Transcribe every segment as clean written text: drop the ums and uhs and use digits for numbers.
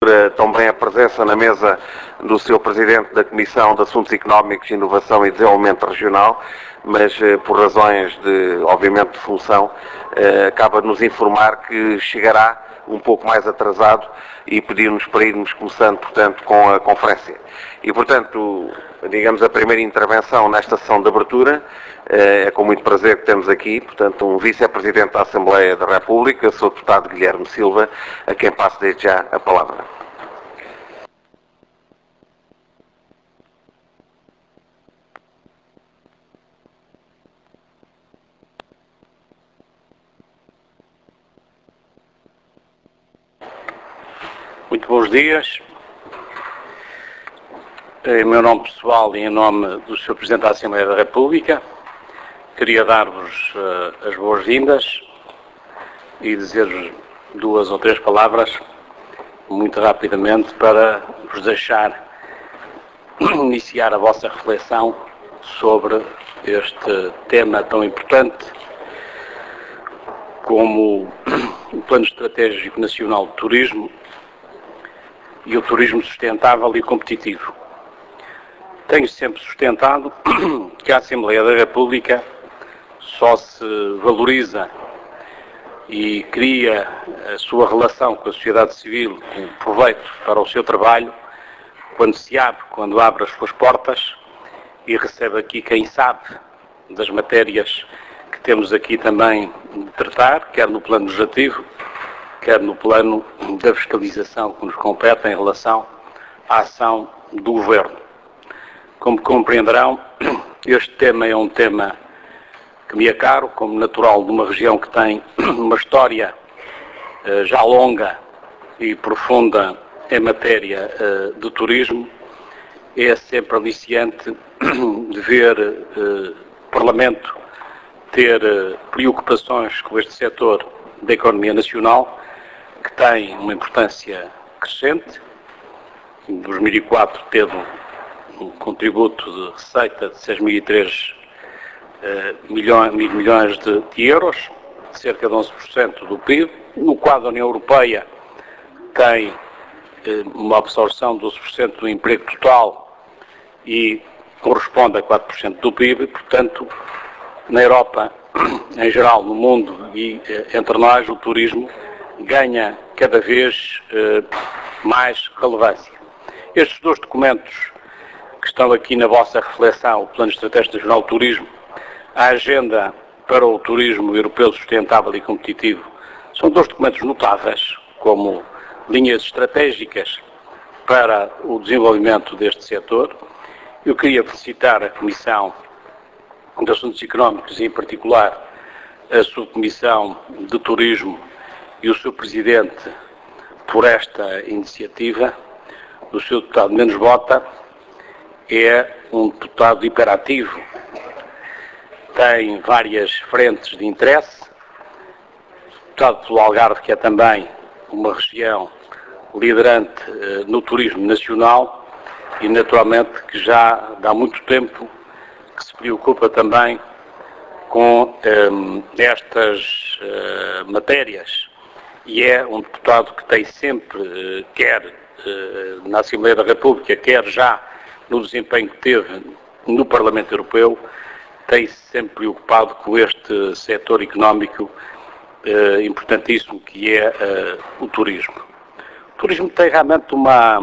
Também a presença na mesa do Sr. Presidente da Comissão de Assuntos Económicos, Inovação e Desenvolvimento Regional, mas por razões obviamente, de função, acaba de nos informar que chegará um pouco mais atrasado e pedir-nos para irmos começando, portanto, com a conferência. E, portanto, digamos, a primeira intervenção nesta sessão de abertura é com muito prazer que temos aqui, portanto, um Vice-Presidente da Assembleia da República, Sr. Deputado Guilherme Silva, a quem passo desde já a palavra. Muito bons dias. Em meu nome pessoal e em nome do Sr. Presidente da Assembleia da República, queria dar-vos as boas-vindas e dizer-vos 2 ou 3 palavras, muito rapidamente, para vos deixar iniciar a vossa reflexão sobre este tema tão importante como o Plano Estratégico Nacional de Turismo e o turismo sustentável e competitivo. Tenho sempre sustentado que a Assembleia da República só se valoriza e cria a sua relação com a sociedade civil com proveito para o seu trabalho quando abre as suas portas e recebe aqui quem sabe das matérias que temos aqui também de tratar, quer no plano legislativo, quer no plano da fiscalização que nos compete em relação à ação do Governo. Como compreenderão, este tema é um tema que me é caro, como natural de uma região que tem uma história já longa e profunda em matéria de turismo. É sempre aliciante de ver o Parlamento ter preocupações com este setor da economia nacional, que tem uma importância crescente. Em 2004 teve um contributo de receita de 6.003 milhões de euros, cerca de 11% do PIB. No quadro da União Europeia tem uma absorção de 12% do emprego total e corresponde a 4% do PIB. Portanto, na Europa, em geral, no mundo e entre nós, o turismo ganha cada vez mais relevância. Estes 2 documentos que estão aqui na vossa reflexão, o Plano Estratégico Nacional de Turismo, a Agenda para o Turismo Europeu Sustentável e Competitivo, são 2 documentos notáveis como linhas estratégicas para o desenvolvimento deste setor. Eu queria felicitar a Comissão de Assuntos Económicos e, em particular, a Subcomissão de Turismo e o seu Presidente por esta iniciativa. O Sr. Deputado Menos Bota é um deputado hiperativo, tem várias frentes de interesse, deputado pelo Algarve, que é também uma região liderante no turismo nacional e, naturalmente, que já há muito tempo que se preocupa também com estas matérias, e é um deputado que tem sempre, quer na Assembleia da República, quer já no desempenho que teve no Parlamento Europeu, tem-se sempre preocupado com este setor económico importantíssimo que é o turismo. O turismo tem realmente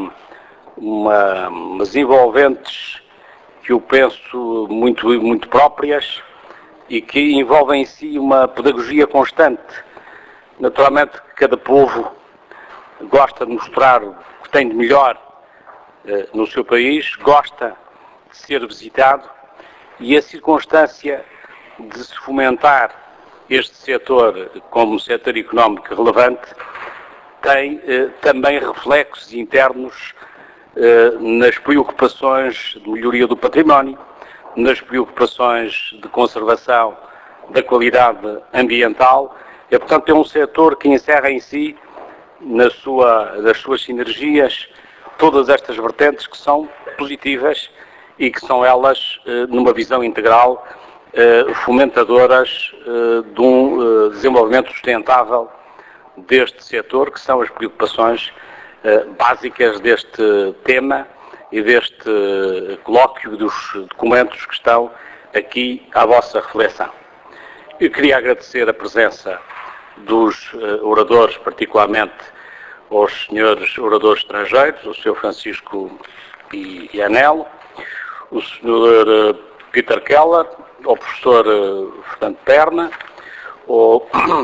umas envolventes que eu penso muito próprias e que envolvem em si uma pedagogia constante. Naturalmente, cada povo gosta de mostrar o que tem de melhor no seu país, gosta de ser visitado, e a circunstância de se fomentar este setor como um setor económico relevante tem também reflexos internos nas preocupações de melhoria do património, nas preocupações de conservação da qualidade ambiental. E, portanto, é um setor que encerra em si, nas suas sinergias, todas estas vertentes que são positivas e que são elas, numa visão integral, fomentadoras de um desenvolvimento sustentável deste setor, que são as preocupações básicas deste tema e deste colóquio dos documentos que estão aqui à vossa reflexão. Eu queria agradecer a presença dos oradores, particularmente aos senhores oradores estrangeiros, o Sr. Francisco Ianello, o Sr. Peter Keller, ao professor Fernando Perna, ao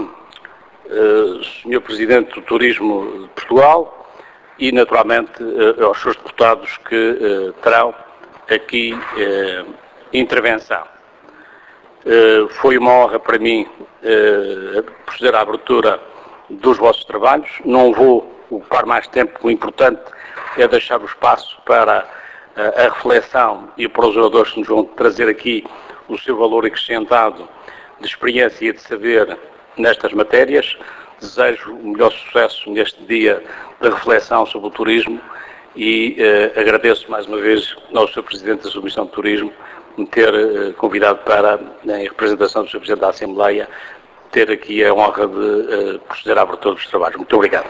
Sr. Presidente do Turismo de Portugal e, naturalmente, aos seus deputados que terão aqui intervenção. Foi uma honra para mim proceder à abertura dos vossos trabalhos. Não vou ocupar mais tempo, o importante é deixar o espaço para a reflexão e para os oradores que nos vão trazer aqui o seu valor acrescentado de experiência e de saber nestas matérias. Desejo o melhor sucesso neste dia de reflexão sobre o turismo e agradeço mais uma vez ao Sr. Presidente da Subcomissão de Turismo me ter convidado para, em representação do Sr. Presidente da Assembleia, ter aqui a honra de proceder à abertura dos trabalhos. Muito obrigado.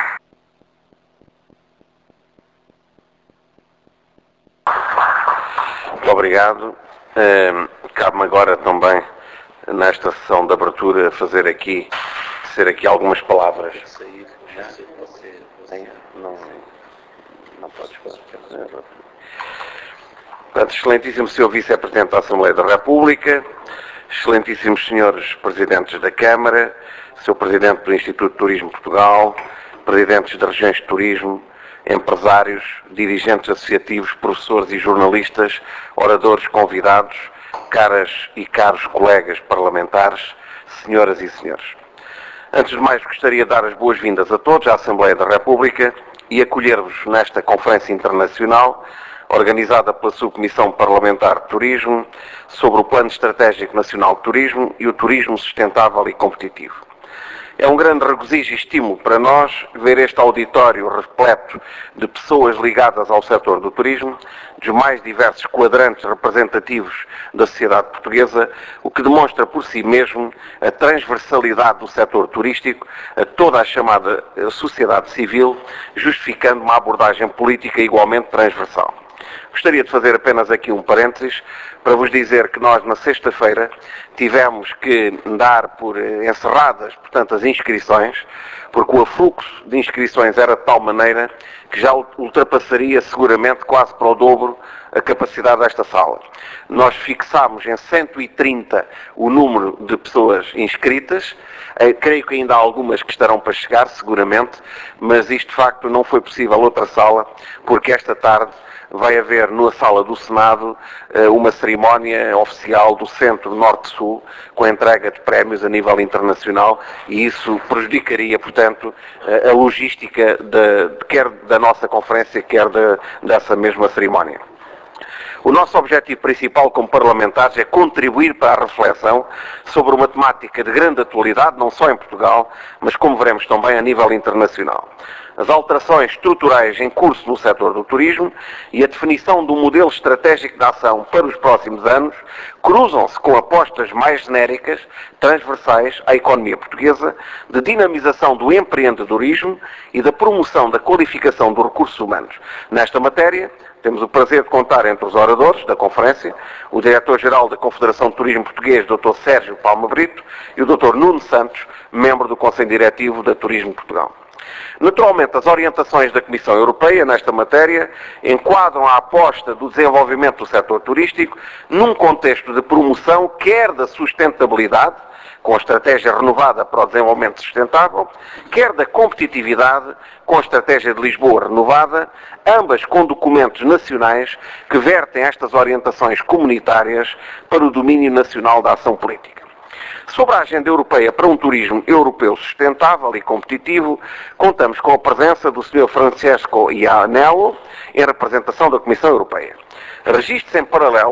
Muito obrigado. Cabe-me agora também, nesta sessão de abertura, dizer aqui algumas palavras. Não podes fazer. Portanto, excelentíssimo Sr. Vice-Presidente da Assembleia da República, excelentíssimos Srs. Presidentes da Câmara, Sr. Presidente do Instituto de Turismo de Portugal, Presidentes das Regiões de Turismo, empresários, dirigentes associativos, professores e jornalistas, oradores convidados, caras e caros colegas parlamentares, senhoras e senhores. Antes de mais, gostaria de dar as boas-vindas a todos à Assembleia da República e acolher-vos nesta conferência internacional organizada pela Subcomissão Parlamentar de Turismo sobre o Plano Estratégico Nacional de Turismo e o Turismo Sustentável e Competitivo. É um grande regozijo e estímulo para nós ver este auditório repleto de pessoas ligadas ao setor do turismo, dos mais diversos quadrantes representativos da sociedade portuguesa, o que demonstra por si mesmo a transversalidade do setor turístico a toda a chamada sociedade civil, justificando uma abordagem política igualmente transversal. Gostaria de fazer apenas aqui um parênteses para vos dizer que nós, na sexta-feira, tivemos que dar por encerradas, portanto, as inscrições, porque o afluxo de inscrições era de tal maneira que já ultrapassaria seguramente quase para o dobro a capacidade desta sala. Nós fixámos em 130 o número de pessoas inscritas, creio que ainda há algumas que estarão para chegar, seguramente, mas isto de facto não foi possível outra sala, porque esta tarde vai haver na sala do Senado uma cerimónia oficial do Centro Norte-Sul com a entrega de prémios a nível internacional e isso prejudicaria, portanto, a logística quer da nossa conferência, quer dessa mesma cerimónia. O nosso objetivo principal como parlamentares é contribuir para a reflexão sobre uma temática de grande atualidade, não só em Portugal, mas como veremos também a nível internacional. As alterações estruturais em curso no setor do turismo e a definição de um modelo estratégico de ação para os próximos anos cruzam-se com apostas mais genéricas, transversais à economia portuguesa, de dinamização do empreendedorismo e da promoção da qualificação dos recursos humanos. Nesta matéria, temos o prazer de contar entre os oradores da conferência o Diretor-Geral da Confederação de Turismo Português, Dr. Sérgio Palma Brito, e o Dr. Nuno Santos, membro do Conselho Diretivo da Turismo de Portugal. Naturalmente, as orientações da Comissão Europeia nesta matéria enquadram a aposta do desenvolvimento do setor turístico num contexto de promoção quer da sustentabilidade, com a estratégia renovada para o desenvolvimento sustentável, quer da competitividade, com a estratégia de Lisboa renovada, ambas com documentos nacionais que vertem estas orientações comunitárias para o domínio nacional da ação política. Sobre a agenda europeia para um turismo europeu sustentável e competitivo, contamos com a presença do Sr. Francesco Ianello, em representação da Comissão Europeia. Registre-se em paralelo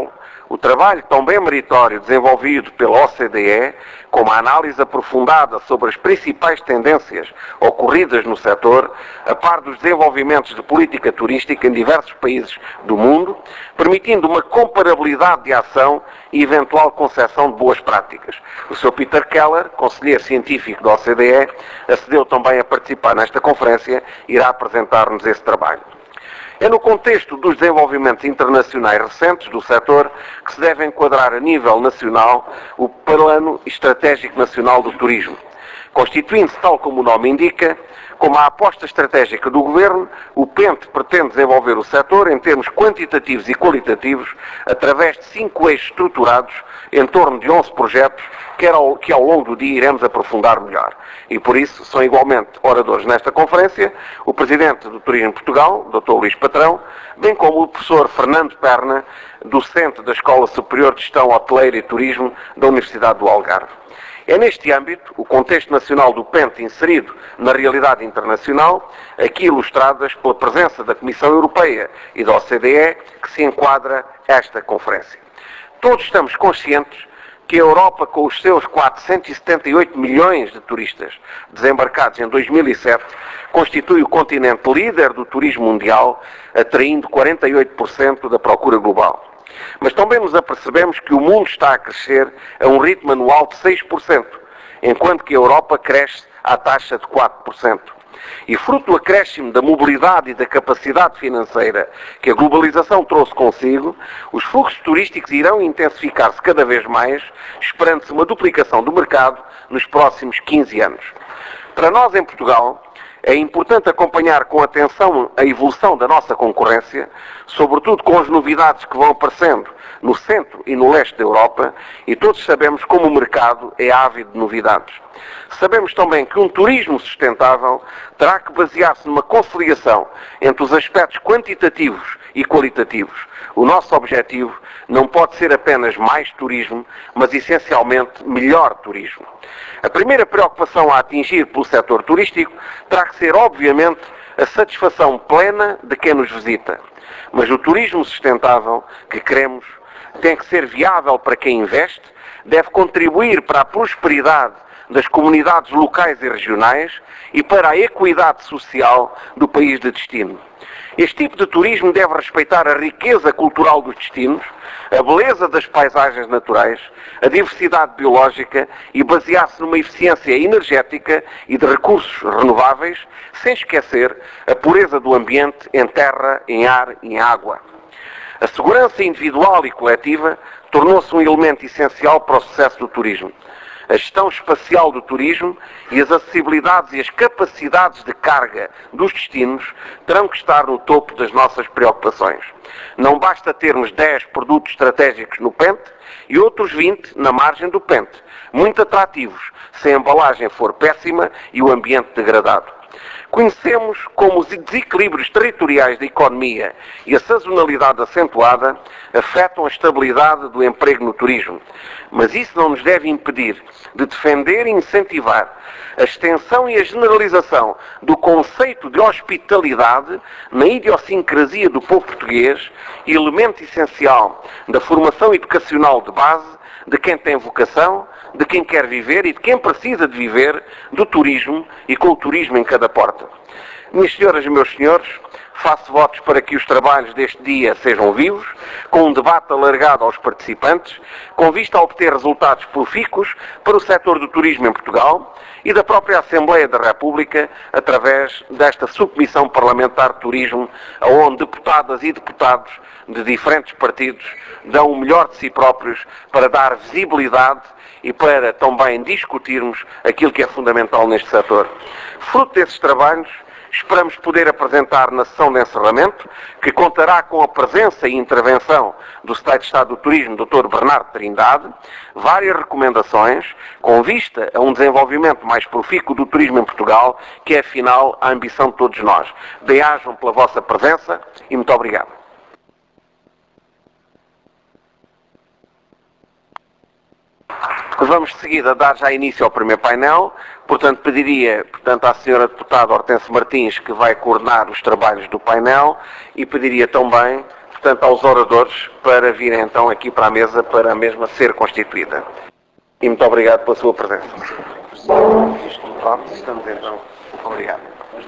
O trabalho tão bem meritório desenvolvido pela OCDE, com a análise aprofundada sobre as principais tendências ocorridas no setor, a par dos desenvolvimentos de política turística em diversos países do mundo, permitindo uma comparabilidade de ação e eventual concessão de boas práticas. O Sr. Peter Keller, conselheiro científico da OCDE, acedeu também a participar nesta conferência e irá apresentar-nos esse trabalho. É no contexto dos desenvolvimentos internacionais recentes do setor que se deve enquadrar a nível nacional o Plano Estratégico Nacional do Turismo, constituindo-se, tal como o nome indica, como a aposta estratégica do Governo. O PENT pretende desenvolver o setor em termos quantitativos e qualitativos através de 5 eixos estruturados em torno de 11 projetos que ao longo do dia iremos aprofundar melhor. E por isso são igualmente oradores nesta conferência o Presidente do Turismo Portugal, Dr. Luís Patrão, bem como o professor Fernando Perna, docente da Escola Superior de Gestão Hoteleira e Turismo da Universidade do Algarve. É neste âmbito, o contexto nacional do PENT inserido na realidade internacional, aqui ilustradas pela presença da Comissão Europeia e da OCDE, que se enquadra esta conferência. Todos estamos conscientes que a Europa, com os seus 478 milhões de turistas desembarcados em 2007, constitui o continente líder do turismo mundial, atraindo 48% da procura global. Mas também nos apercebemos que o mundo está a crescer a um ritmo anual de 6%, enquanto que a Europa cresce à taxa de 4%. E fruto do acréscimo da mobilidade e da capacidade financeira que a globalização trouxe consigo, os fluxos turísticos irão intensificar-se cada vez mais, esperando-se uma duplicação do mercado nos próximos 15 anos. Para nós, em Portugal, é importante acompanhar com atenção a evolução da nossa concorrência, sobretudo com as novidades que vão aparecendo no centro e no leste da Europa, e todos sabemos como o mercado é ávido de novidades. Sabemos também que um turismo sustentável terá que basear-se numa conciliação entre os aspectos quantitativos e qualitativos. O nosso objetivo não pode ser apenas mais turismo, mas essencialmente melhor turismo. A primeira preocupação a atingir pelo setor turístico terá que ser, obviamente, a satisfação plena de quem nos visita. Mas o turismo sustentável que queremos tem que ser viável para quem investe, deve contribuir para a prosperidade das comunidades locais e regionais e para a equidade social do país de destino. Este tipo de turismo deve respeitar a riqueza cultural dos destinos, a beleza das paisagens naturais, a diversidade biológica e basear-se numa eficiência energética e de recursos renováveis, sem esquecer a pureza do ambiente em terra, em ar e em água. A segurança individual e coletiva tornou-se um elemento essencial para o sucesso do turismo. A gestão espacial do turismo e as acessibilidades e as capacidades de carga dos destinos terão que estar no topo das nossas preocupações. Não basta termos 10 produtos estratégicos no PENT e outros 20 na margem do PENT, muito atrativos, se a embalagem for péssima e o ambiente degradado. Conhecemos como os desequilíbrios territoriais da economia e a sazonalidade acentuada afetam a estabilidade do emprego no turismo, mas isso não nos deve impedir de defender e incentivar a extensão e a generalização do conceito de hospitalidade na idiosincrasia do povo português, elemento essencial da formação educacional de base de quem tem vocação, de quem quer viver e de quem precisa de viver do turismo e com o turismo em cada porta. Minhas senhoras e meus senhores, faço votos para que os trabalhos deste dia sejam vivos, com um debate alargado aos participantes, com vista a obter resultados profícuos para o setor do turismo em Portugal e da própria Assembleia da República, através desta subcomissão parlamentar de turismo, onde deputadas e deputados de diferentes partidos dão o melhor de si próprios para dar visibilidade e para também discutirmos aquilo que é fundamental neste setor. Fruto desses trabalhos, esperamos poder apresentar na sessão de encerramento, que contará com a presença e intervenção do Secretário de Estado do Turismo, Dr. Bernardo Trindade, várias recomendações com vista a um desenvolvimento mais profícuo do turismo em Portugal, que é afinal a ambição de todos nós. Bem-ajam pela vossa presença e muito obrigado. Vamos de seguida dar já início ao primeiro painel, portanto pediria à Sra. Deputada Hortência Martins, que vai coordenar os trabalhos do painel, e pediria também, portanto, aos oradores para virem então aqui para a mesa para a mesma ser constituída. E muito obrigado pela sua presença. Estamos então. Obrigado.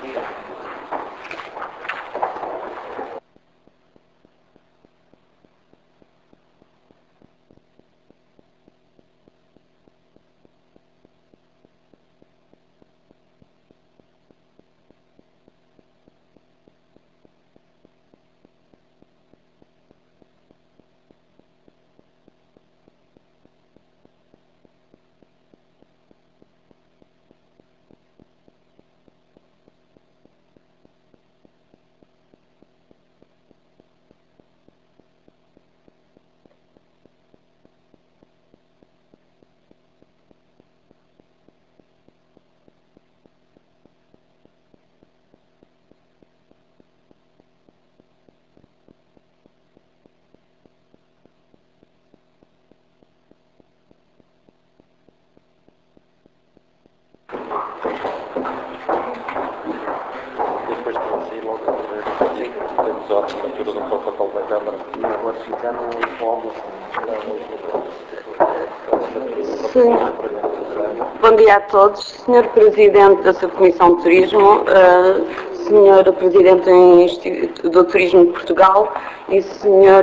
Bom dia a todos. Senhor Presidente da Subcomissão de Turismo, Senhor Presidente do Turismo de Portugal e Senhor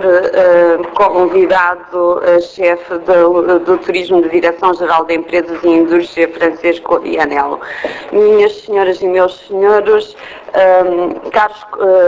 convidado chefe do Turismo da Direção-Geral de Empresas e Indústria, Francisco Ianello. Minhas senhoras e meus senhores, caros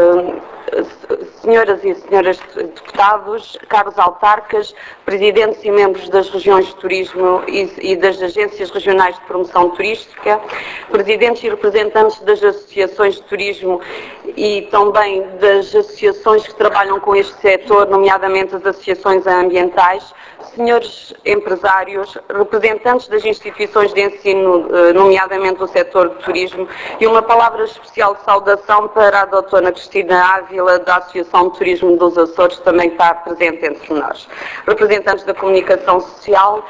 senhoras e senhores deputados, caros autarcas, presidentes e membros das regiões de turismo e das agências regionais de promoção turística, presidentes e representantes das associações de turismo e também das associações que trabalham com este setor, nomeadamente as associações ambientais, senhores empresários, representantes das instituições de ensino, nomeadamente do setor de turismo, e uma palavra especial de saudação para a doutora Cristina Ávila, da Associação de Turismo dos Açores, que também está presente entre nós. Representantes da comunicação social,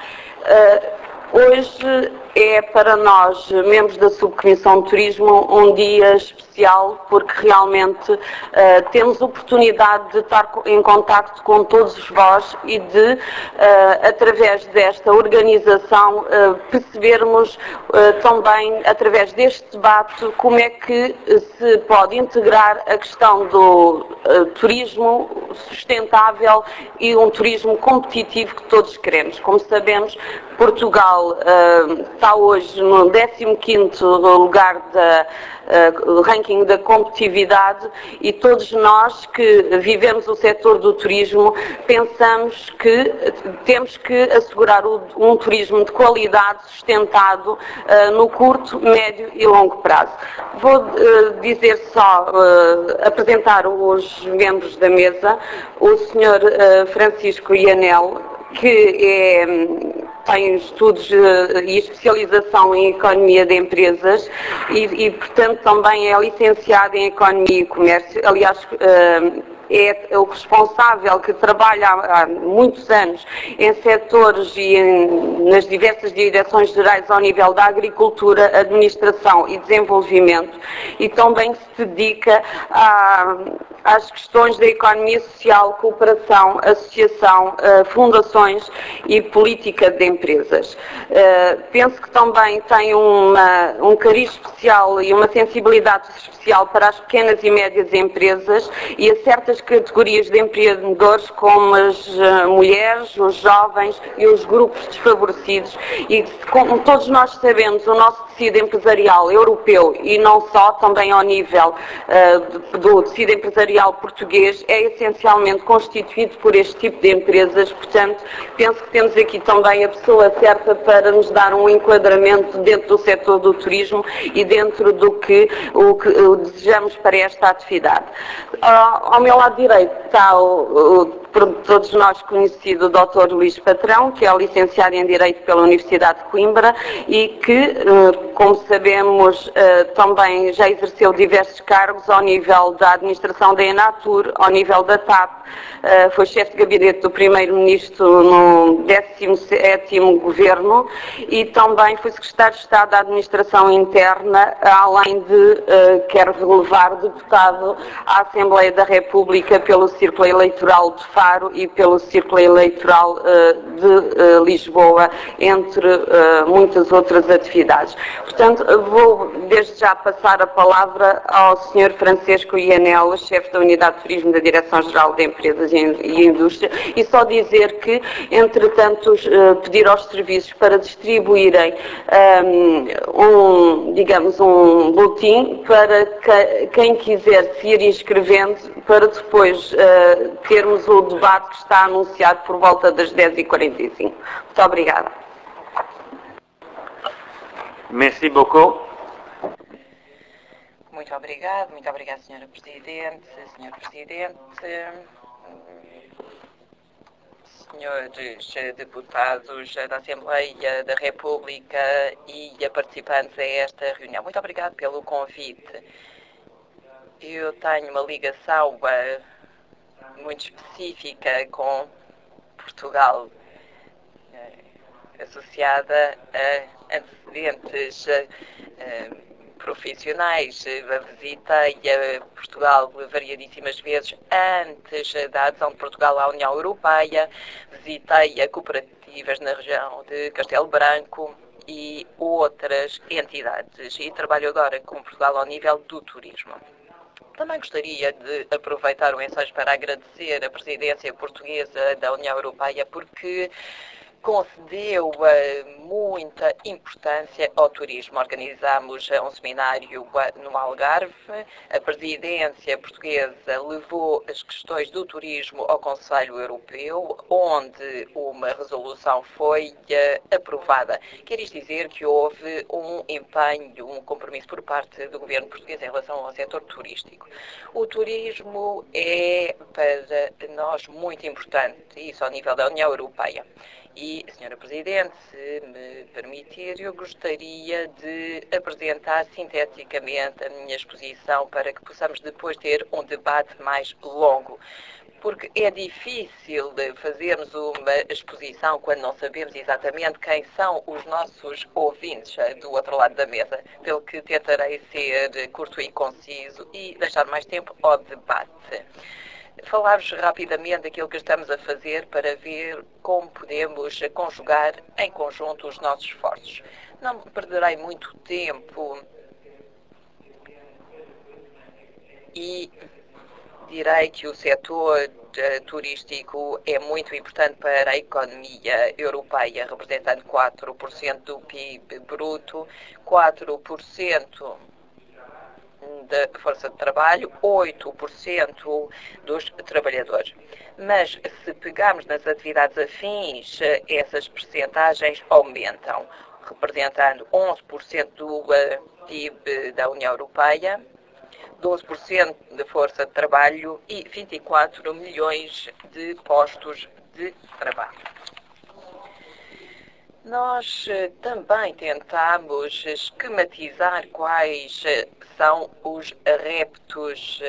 hoje é para nós, membros da Subcomissão de Turismo, um dia especial porque realmente temos oportunidade de estar em contacto com todos vós e de, através desta organização, percebermos também, através deste debate, como é que se pode integrar a questão do turismo sustentável e um turismo competitivo que todos queremos. Como sabemos, Portugal está hoje no 15º lugar do ranking da competitividade e todos nós que vivemos o setor do turismo pensamos que temos que assegurar um turismo de qualidade sustentado no curto, médio e longo prazo. Vou dizer só, apresentar os membros da mesa, o Sr. Francisco Ianello, que tem estudos e especialização em Economia de Empresas e, portanto, também é licenciado em Economia e Comércio. Aliás, é o responsável que trabalha há muitos anos em setores e nas diversas direções gerais ao nível da agricultura, administração e desenvolvimento e também se dedica às questões da economia social, cooperação, associação, fundações e política de empresas. Penso que também tem um cariz especial e uma sensibilidade especial para as pequenas e médias empresas e a certas categorias de empreendedores como as mulheres, os jovens e os grupos desfavorecidos e, como todos nós sabemos, o nosso tecido empresarial europeu e não só, também ao nível do tecido empresarial português é essencialmente constituído por este tipo de empresas, portanto penso que temos aqui também a pessoa certa para nos dar um enquadramento dentro do setor do turismo e dentro do que desejamos para esta atividade. Ao meu lado direito está por todos nós conhecido o Dr. Luís Patrão, que é licenciado em Direito pela Universidade de Coimbra e que como sabemos, também já exerceu diversos cargos ao nível da administração da Enatur, ao nível da TAP, foi chefe de gabinete do Primeiro-Ministro no 17º Governo e também foi secretário de Estado da Administração Interna, além de, quero relevar, deputado à Assembleia da República pelo Círculo Eleitoral de Faro e pelo Círculo Eleitoral de Lisboa, entre muitas outras atividades. Portanto, vou desde já passar a palavra ao Sr. Francisco Ianella, chefe da Unidade de Turismo da Direção-Geral de Empresas e Indústria, e só dizer que, entretanto, pedir aos serviços para distribuírem um boletim para quem quiser se ir inscrevendo, para depois termos o debate que está anunciado por volta das 10h45. Muito obrigada. Merci beaucoup. Muito obrigada, Sra. Presidente, Sr. Presidente, senhores deputados da Assembleia da República e participantes a esta reunião. Muito obrigada pelo convite. Eu tenho uma ligação muito específica com Portugal, associada a antecedentes profissionais. Visitei Portugal variadíssimas vezes antes da adesão de Portugal à União Europeia, visitei cooperativas na região de Castelo Branco e outras entidades e trabalho agora com Portugal ao nível do turismo. Também gostaria de aproveitar o ensejo para agradecer a presidência portuguesa da União Europeia porque concedeu muita importância ao turismo. Organizámos um seminário no Algarve. A presidência portuguesa levou as questões do turismo ao Conselho Europeu, onde uma resolução foi aprovada. Quer isto dizer que houve um empenho, um compromisso por parte do governo português em relação ao setor turístico. O turismo é para nós muito importante, isso ao nível da União Europeia. E, Sra. Presidente, se me permitir, eu gostaria de apresentar sinteticamente a minha exposição para que possamos depois ter um debate mais longo. Porque é difícil fazermos uma exposição quando não sabemos exatamente quem são os nossos ouvintes do outro lado da mesa, pelo que tentarei ser curto e conciso e deixar mais tempo ao debate. Falar-vos rapidamente daquilo que estamos a fazer para ver como podemos conjugar em conjunto os nossos esforços. Não perderei muito tempo e direi que o setor turístico é muito importante para a economia europeia, representando 4% do PIB bruto, 4% da força de trabalho, 8% dos trabalhadores. Mas se pegarmos nas atividades afins, essas percentagens aumentam, representando 11% do PIB da União Europeia, 12% de força de trabalho e 24 milhões de postos de trabalho. Nós também tentamos esquematizar quais são os reptos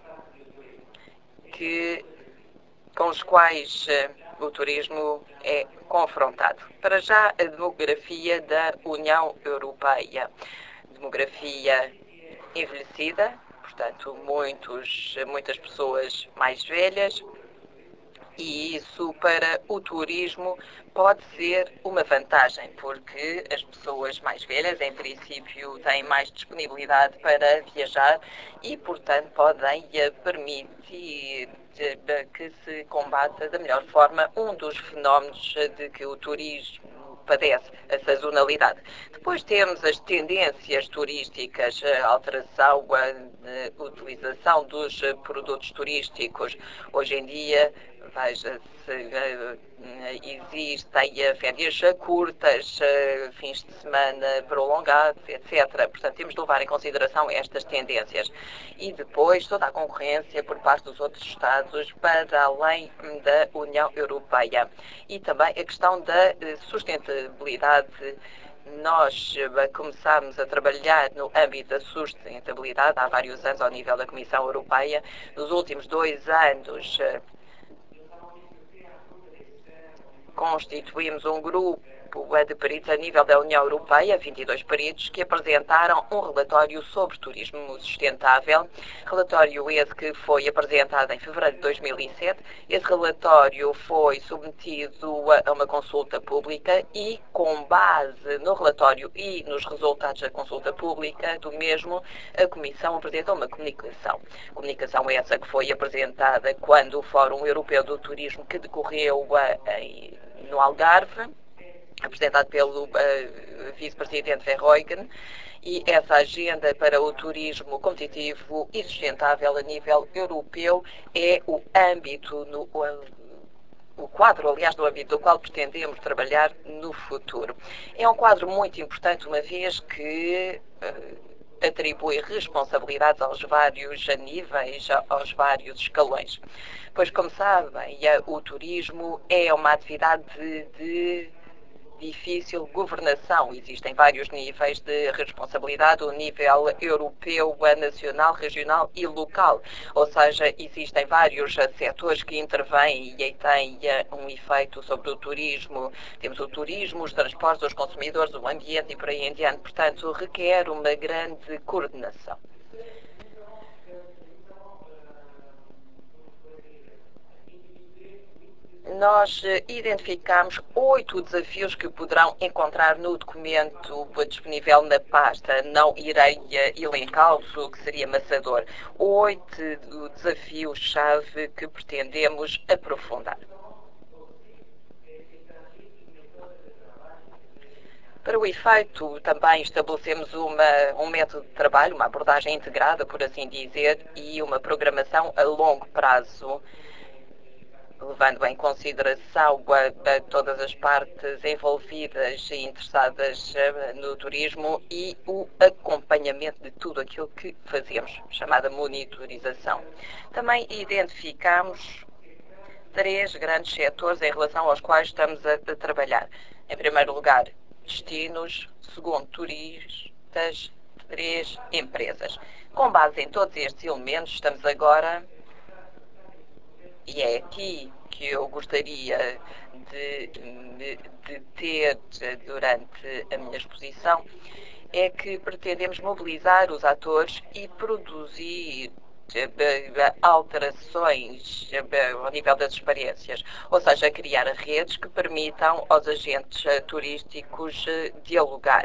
com os quais o turismo é confrontado. Para já, a demografia da União Europeia. Demografia envelhecida, portanto, muitas pessoas mais velhas, e isso para o turismo pode ser uma vantagem, porque as pessoas mais velhas, em princípio, têm mais disponibilidade para viajar e, portanto, podem permitir que se combata da melhor forma um dos fenómenos de que o turismo padece, a sazonalidade. Depois temos as tendências turísticas, a alteração, a utilização dos produtos turísticos. Hoje em dia, veja-se, existem férias curtas, fins de semana prolongados, etc. Portanto, temos de levar em consideração estas tendências. E depois toda a concorrência por parte dos outros Estados para além da União Europeia. E também a questão da sustentabilidade Nós começámos a trabalhar no âmbito da sustentabilidade há vários anos ao nível da Comissão Europeia. Nos últimos 2 anos constituímos um grupo de peritos a nível da União Europeia, 22 peritos, que apresentaram um relatório sobre turismo sustentável. Relatório esse que foi apresentado em fevereiro de 2007. Esse relatório foi submetido a uma consulta pública e, com base no relatório e nos resultados da consulta pública do mesmo, a Comissão apresentou uma comunicação. Comunicação essa que foi apresentada quando o Fórum Europeu do Turismo, que decorreu no Algarve, apresentado pelo vice-presidente Verheugen, e essa agenda para o turismo competitivo e sustentável a nível europeu é o âmbito, o quadro, aliás, no âmbito do qual pretendemos trabalhar no futuro. É um quadro muito importante, uma vez que atribui responsabilidades aos vários níveis, aos vários escalões. Pois, como sabem, o turismo é uma atividade de difícil governação. Existem vários níveis de responsabilidade, o nível europeu, nacional, regional e local. Ou seja, existem vários setores que intervêm e têm um efeito sobre o turismo. Temos o turismo, os transportes, os consumidores, o ambiente e por aí em diante. Portanto, requer uma grande coordenação. Nós identificamos 8 desafios que poderão encontrar no documento disponível na pasta. Não irei elencá-los, o que seria amassador. 8 desafios-chave que pretendemos aprofundar. Para o efeito, também estabelecemos um método de trabalho, uma abordagem integrada, por assim dizer, e uma programação a longo prazo, levando em consideração todas as partes envolvidas e interessadas no turismo e o acompanhamento de tudo aquilo que fazemos, chamada monitorização. Também identificamos 3 grandes setores em relação aos quais estamos a trabalhar. Em primeiro lugar, destinos. Segundo, turistas. 3, empresas. Com base em todos estes elementos, estamos agora, e é aqui que eu gostaria de ter durante a minha exposição, é que pretendemos mobilizar os atores e produzir alterações ao nível das experiências, ou seja, criar redes que permitam aos agentes turísticos dialogar.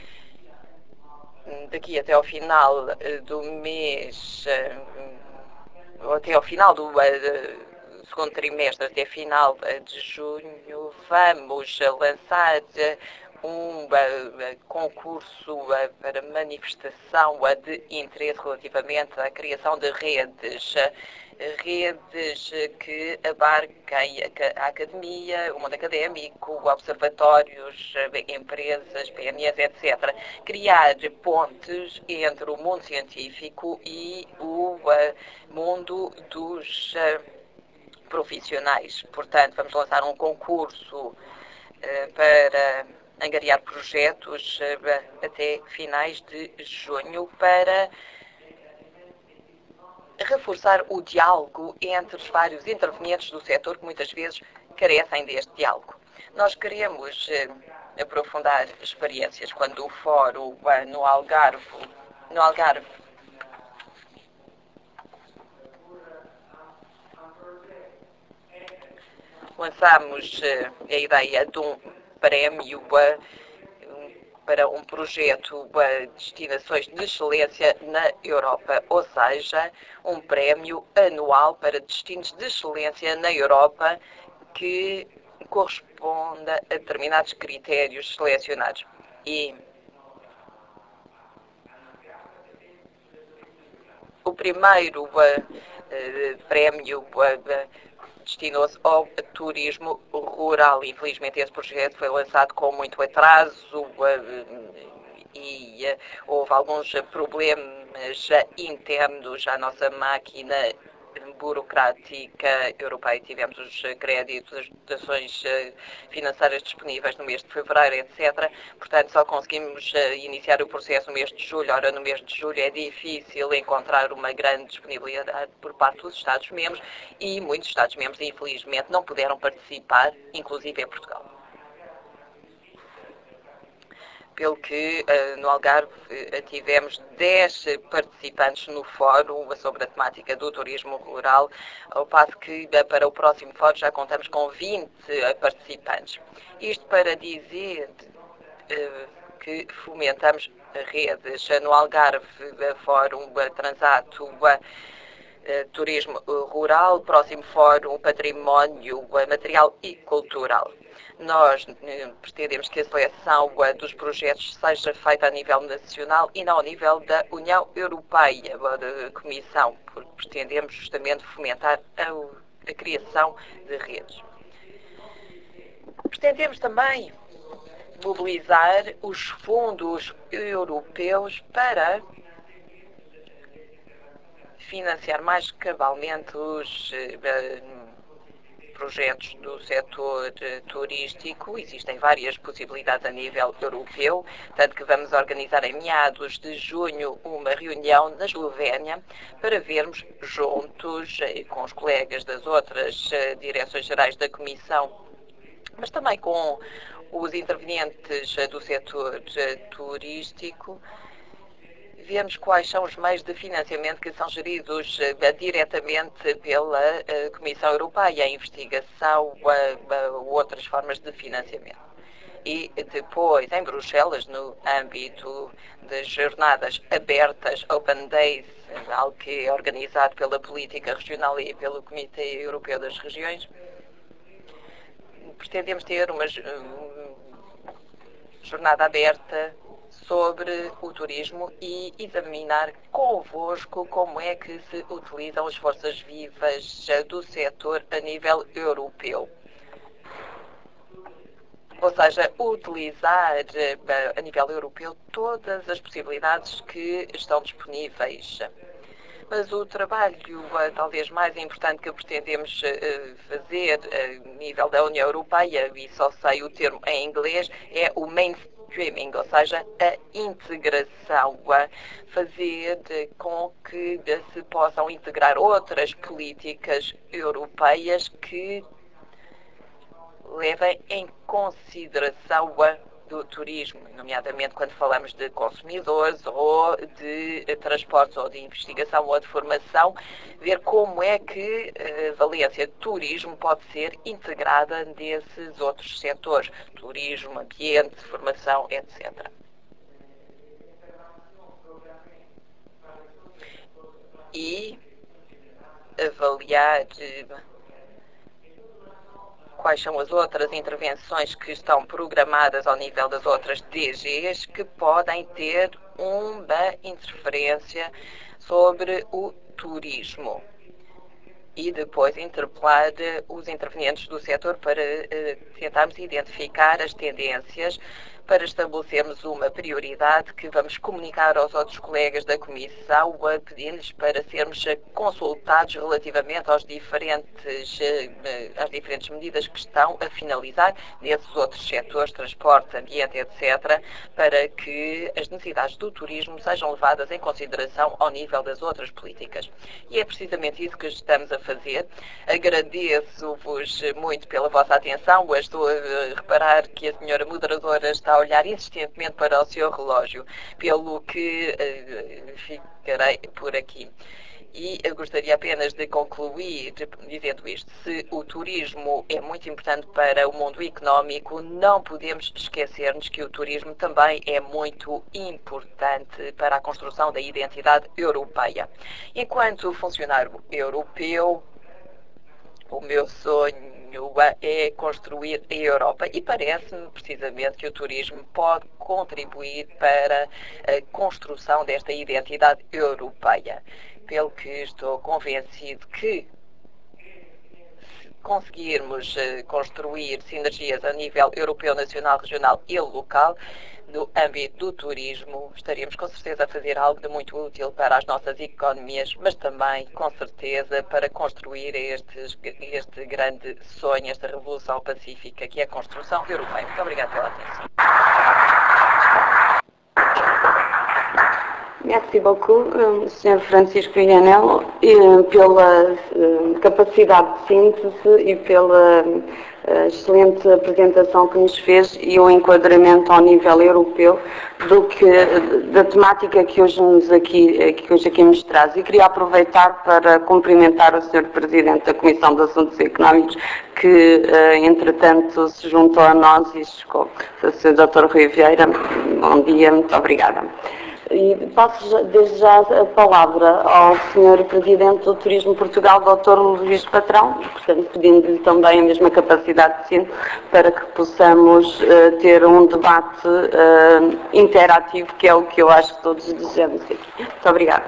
Daqui até ao final do mês, até ao final do segundo trimestre, até final de junho, vamos lançar um concurso para manifestação de interesse relativamente à criação de redes que abarquem a academia, o mundo académico, observatórios, empresas, PNS, etc. Criar pontes entre o mundo científico e o mundo dos profissionais. Portanto, vamos lançar um concurso para angariar projetos até finais de junho para reforçar o diálogo entre os vários intervenientes do setor que muitas vezes carecem deste diálogo. Nós queremos aprofundar experiências. Quando o fórum no Algarve lançamos a ideia de um prémio para um projeto de destinações de excelência na Europa, ou seja, um prémio anual para destinos de excelência na Europa que corresponda a determinados critérios selecionados. E o primeiro prémio destinou-se ao turismo rural. Infelizmente, esse projeto foi lançado com muito atraso e houve alguns problemas internos à nossa máquina burocrática europeia. Tivemos os créditos, as dotações financeiras disponíveis no mês de fevereiro, etc. Portanto, só conseguimos iniciar o processo no mês de julho. Ora, no mês de julho é difícil encontrar uma grande disponibilidade por parte dos Estados-membros e muitos Estados-membros, infelizmente, não puderam participar, inclusive em Portugal. Pelo que no Algarve tivemos 10 participantes no fórum sobre a temática do turismo rural, ao passo que para o próximo fórum já contamos com 20 participantes. Isto para dizer que fomentamos redes. No Algarve, Fórum Transato, Turismo Rural, próximo Fórum Património Material e Cultural. Nós pretendemos que a seleção dos projetos seja feita a nível nacional e não a nível da União Europeia, da Comissão, porque pretendemos justamente fomentar a criação de redes. Pretendemos também mobilizar os fundos europeus para financiar mais cabalmente os projetos do setor turístico. Existem várias possibilidades a nível europeu, tanto que vamos organizar em meados de junho uma reunião na Eslovénia para vermos juntos com os colegas das outras direções gerais da Comissão, mas também com os intervenientes do setor turístico, vemos quais são os meios de financiamento que são geridos diretamente pela Comissão Europeia, a investigação, outras formas de financiamento. E depois, em Bruxelas, no âmbito das jornadas abertas, Open Days, algo que é organizado pela Política Regional e pelo Comitê Europeu das Regiões, pretendemos ter uma jornada aberta sobre o turismo e examinar convosco como é que se utilizam as forças vivas do setor a nível europeu. Ou seja, utilizar a nível europeu todas as possibilidades que estão disponíveis. Mas o trabalho talvez mais importante que pretendemos fazer a nível da União Europeia, e só sei o termo em inglês, é o mainstreaming, ou seja, a integração, fazer com que se possam integrar outras políticas europeias que levem em consideração do turismo, nomeadamente quando falamos de consumidores ou de transportes ou de investigação ou de formação, ver como é que a valência de turismo pode ser integrada nesses outros setores, turismo, ambiente, formação, etc. E avaliar quais são as outras intervenções que estão programadas ao nível das outras DGs que podem ter uma interferência sobre o turismo. E depois interpelar os intervenientes do setor para tentarmos identificar as tendências, para estabelecermos uma prioridade que vamos comunicar aos outros colegas da Comissão, pedindo-lhes para sermos consultados relativamente às diferentes medidas que estão a finalizar nesses outros setores, transporte, ambiente, etc., para que as necessidades do turismo sejam levadas em consideração ao nível das outras políticas. E é precisamente isso que estamos a fazer. Agradeço-vos muito pela vossa atenção. Estou a reparar que a senhora moderadora está a olhar insistentemente para o seu relógio, pelo que ficarei por aqui. E eu gostaria apenas de concluir dizendo isto. Se o turismo é muito importante para o mundo económico, não podemos esquecer-nos que o turismo também é muito importante para a construção da identidade europeia. Enquanto funcionário europeu, o meu sonho é construir a Europa e parece-me precisamente que o turismo pode contribuir para a construção desta identidade europeia. Pelo que estou convencido que conseguirmos construir sinergias a nível europeu, nacional, regional e local, no âmbito do turismo, estaríamos com certeza a fazer algo de muito útil para as nossas economias, mas também, com certeza, para construir este grande sonho, esta revolução pacífica, que é a construção europeia. Muito obrigada pela atenção. Merci beaucoup, Sr. Francisco Ianel, pela capacidade de síntese e pela excelente apresentação que nos fez e o enquadramento ao nível europeu da temática que hoje aqui nos traz. E queria aproveitar para cumprimentar o Sr. Presidente da Comissão de Assuntos Económicos, que entretanto se juntou a nós e chegou, o Sr. Dr. Rui Vieira. Bom dia, muito obrigada. E passo desde já a palavra ao Sr. Presidente do Turismo Portugal, Dr. Luís Patrão, portanto, pedindo-lhe também a mesma capacidade de síntese para que possamos ter um debate interativo, que é o que eu acho que todos desejamos aqui. Muito obrigada.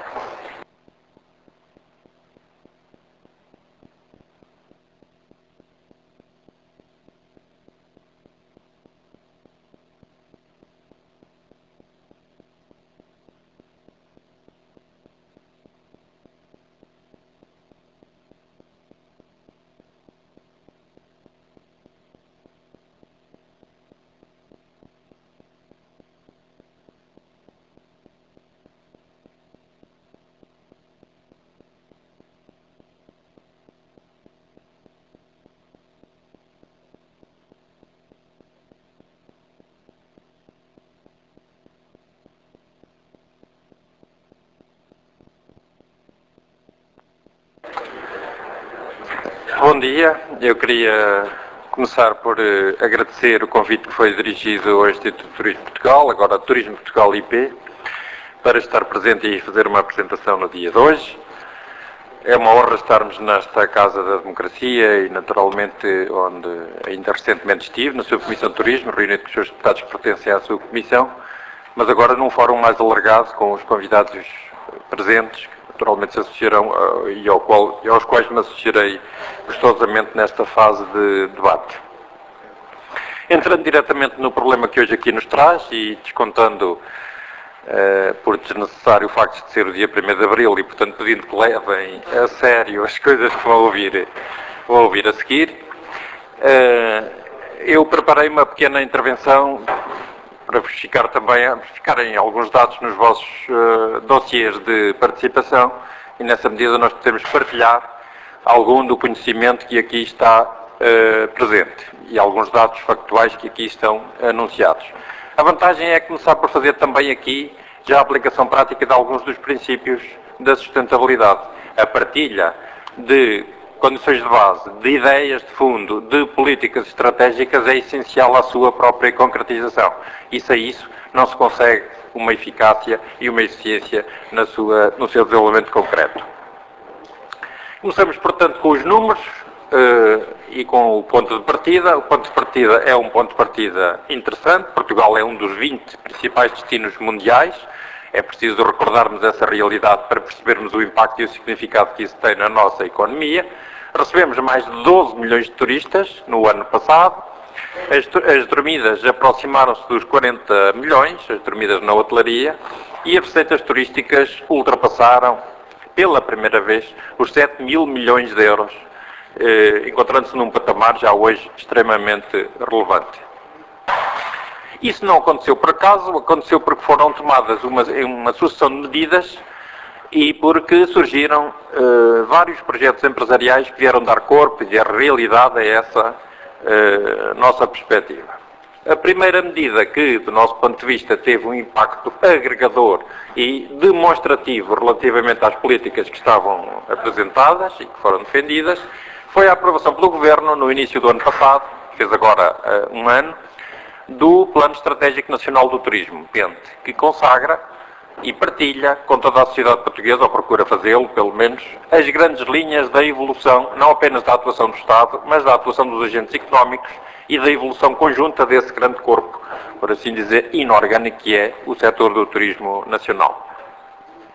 Bom dia, eu queria começar por agradecer o convite que foi dirigido ao Instituto de Turismo de Portugal, agora Turismo Portugal IP, para estar presente e fazer uma apresentação no dia de hoje. É uma honra estarmos nesta Casa da Democracia e, naturalmente, onde ainda recentemente estive, na sua Comissão de Turismo, reunido com os seus deputados que pertencem à sua Comissão, mas agora num fórum mais alargado, com os convidados presentes, naturalmente se associarão e aos quais me associarei gostosamente nesta fase de debate. Entrando diretamente no problema que hoje aqui nos traz e descontando por desnecessário o facto de ser o dia 1º de Abril e, portanto, pedindo que levem a sério as coisas que vão ouvir a seguir, eu preparei uma pequena intervenção para ficarem alguns dados nos vossos dossiês de participação e, nessa medida, nós podemos partilhar algum do conhecimento que aqui está presente e alguns dados factuais que aqui estão anunciados. A vantagem é começar por fazer também aqui já a aplicação prática de alguns dos princípios da sustentabilidade. A partilha de condições de base, de ideias de fundo, de políticas estratégicas é essencial à sua própria concretização. E sem isso não se consegue uma eficácia e uma eficiência no seu desenvolvimento concreto. Começamos, portanto, com os números e com o ponto de partida. O ponto de partida é um ponto de partida interessante. Portugal é um dos 20 principais destinos mundiais. É preciso recordarmos essa realidade para percebermos o impacto e o significado que isso tem na nossa economia. Recebemos mais de 12 milhões de turistas no ano passado. As dormidas aproximaram-se dos 40 milhões, as dormidas na hotelaria, e as receitas turísticas ultrapassaram, pela primeira vez, os 7 mil milhões de euros, encontrando-se num patamar já hoje extremamente relevante. Isso não aconteceu por acaso, aconteceu porque foram tomadas uma sucessão de medidas e porque surgiram vários projetos empresariais que vieram dar corpo e dar realidade a essa nossa perspectiva. A primeira medida que, do nosso ponto de vista, teve um impacto agregador e demonstrativo relativamente às políticas que estavam apresentadas e que foram defendidas, foi a aprovação pelo Governo, no início do ano passado, fez agora um ano, do Plano Estratégico Nacional do Turismo, PENT, que consagra e partilha com toda a sociedade portuguesa, ou procura fazê-lo, pelo menos, as grandes linhas da evolução, não apenas da atuação do Estado, mas da atuação dos agentes económicos e da evolução conjunta desse grande corpo, por assim dizer, inorgânico que é o setor do turismo nacional.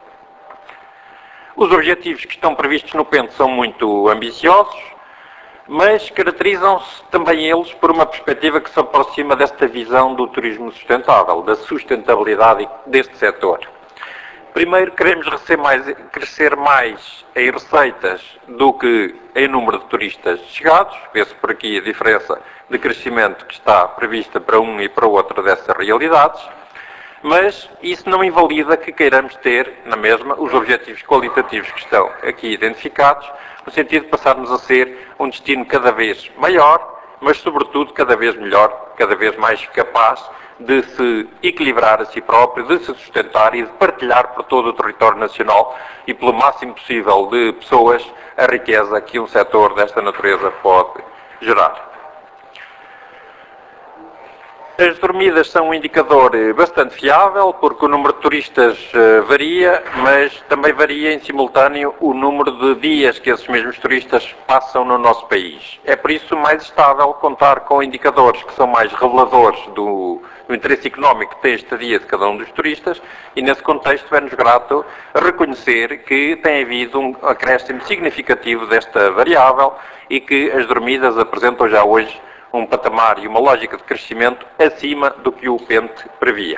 Os objetivos que estão previstos no PENT são muito ambiciosos, mas caracterizam-se também eles por uma perspectiva que se aproxima desta visão do turismo sustentável, da sustentabilidade deste setor. Primeiro, queremos crescer mais em receitas do que em número de turistas chegados. Vê-se por aqui a diferença de crescimento que está prevista para um e para o outro dessas realidades. Mas isso não invalida que queiramos ter, na mesma, os objetivos qualitativos que estão aqui identificados, no sentido de passarmos a ser um destino cada vez maior, mas, sobretudo, cada vez melhor, cada vez mais capaz de se equilibrar a si próprio, de se sustentar e de partilhar por todo o território nacional e pelo máximo possível de pessoas a riqueza que um setor desta natureza pode gerar. As dormidas são um indicador bastante fiável, porque o número de turistas varia, mas também varia em simultâneo o número de dias que esses mesmos turistas passam no nosso país. É por isso mais estável contar com indicadores que são mais reveladores do interesse económico que tem a estadia de cada um dos turistas, e nesse contexto é-nos grato reconhecer que tem havido um acréscimo significativo desta variável e que as dormidas apresentam já hoje um patamar e uma lógica de crescimento acima do que o PENTE previa.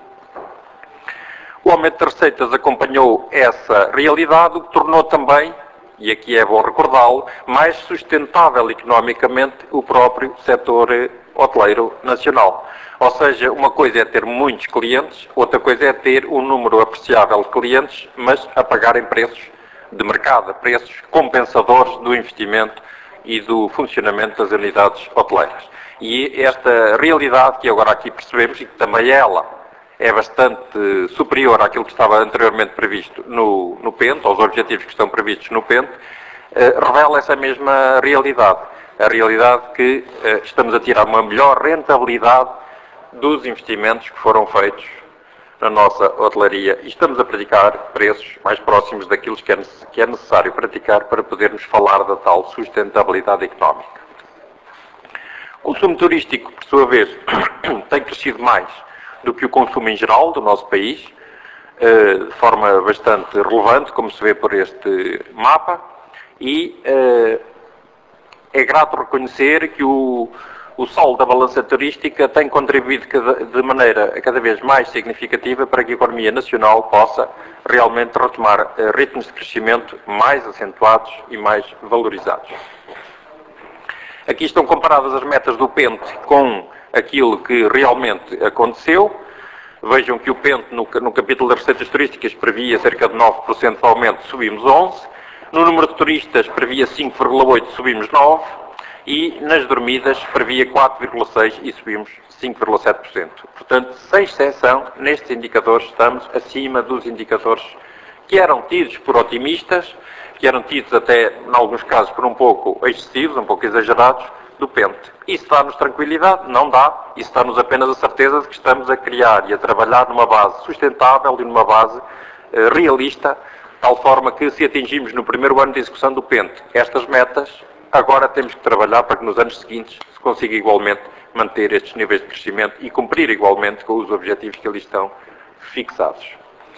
O aumento das receitas acompanhou essa realidade, o que tornou também, e aqui é bom recordá-lo, mais sustentável economicamente o próprio setor hoteleiro nacional. Ou seja, uma coisa é ter muitos clientes, outra coisa é ter um número apreciável de clientes, mas a pagarem preços de mercado, preços compensadores do investimento e do funcionamento das unidades hoteleiras. E esta realidade que agora aqui percebemos, e que também ela é bastante superior àquilo que estava anteriormente previsto no PENTE, aos objetivos que estão previstos no PENTE, revela essa mesma realidade. A realidade que estamos a tirar uma melhor rentabilidade dos investimentos que foram feitos na nossa hotelaria e estamos a praticar preços mais próximos daquilo que é necessário praticar para podermos falar da tal sustentabilidade económica. O consumo turístico, por sua vez, tem crescido mais do que o consumo em geral do nosso país, de forma bastante relevante, como se vê por este mapa, e é grato reconhecer que o saldo da balança turística tem contribuído de maneira cada vez mais significativa para que a economia nacional possa realmente retomar ritmos de crescimento mais acentuados e mais valorizados. Aqui estão comparadas as metas do PENTE com aquilo que realmente aconteceu. Vejam que o PENTE, no capítulo das receitas turísticas, previa cerca de 9% de aumento, subimos 11%. No número de turistas, previa 5,8%, subimos 9%. E nas dormidas previa 4,6% e subimos 5,7%. Portanto, sem exceção, nestes indicadores estamos acima dos indicadores que eram tidos por otimistas, que eram tidos até, em alguns casos, por um pouco excessivos, um pouco exagerados, do PENTE. Isso dá-nos tranquilidade? Não dá. Isso dá-nos apenas a certeza de que estamos a criar e a trabalhar numa base sustentável e numa base realista, de tal forma que se atingimos no primeiro ano de execução do PENTE estas metas, agora temos que trabalhar para que nos anos seguintes se consiga igualmente manter estes níveis de crescimento e cumprir igualmente com os objetivos que ali estão fixados.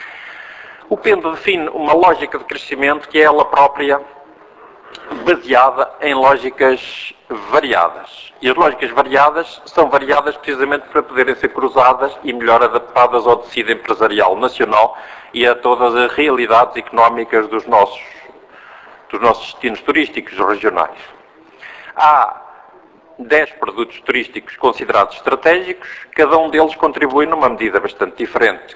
O PENTE define uma lógica de crescimento que é ela própria baseada em lógicas variadas. E as lógicas variadas são variadas precisamente para poderem ser cruzadas e melhor adaptadas ao tecido empresarial nacional e a todas as realidades económicas dos nossos destinos turísticos regionais. Há 10 produtos turísticos considerados estratégicos, cada um deles contribui numa medida bastante diferente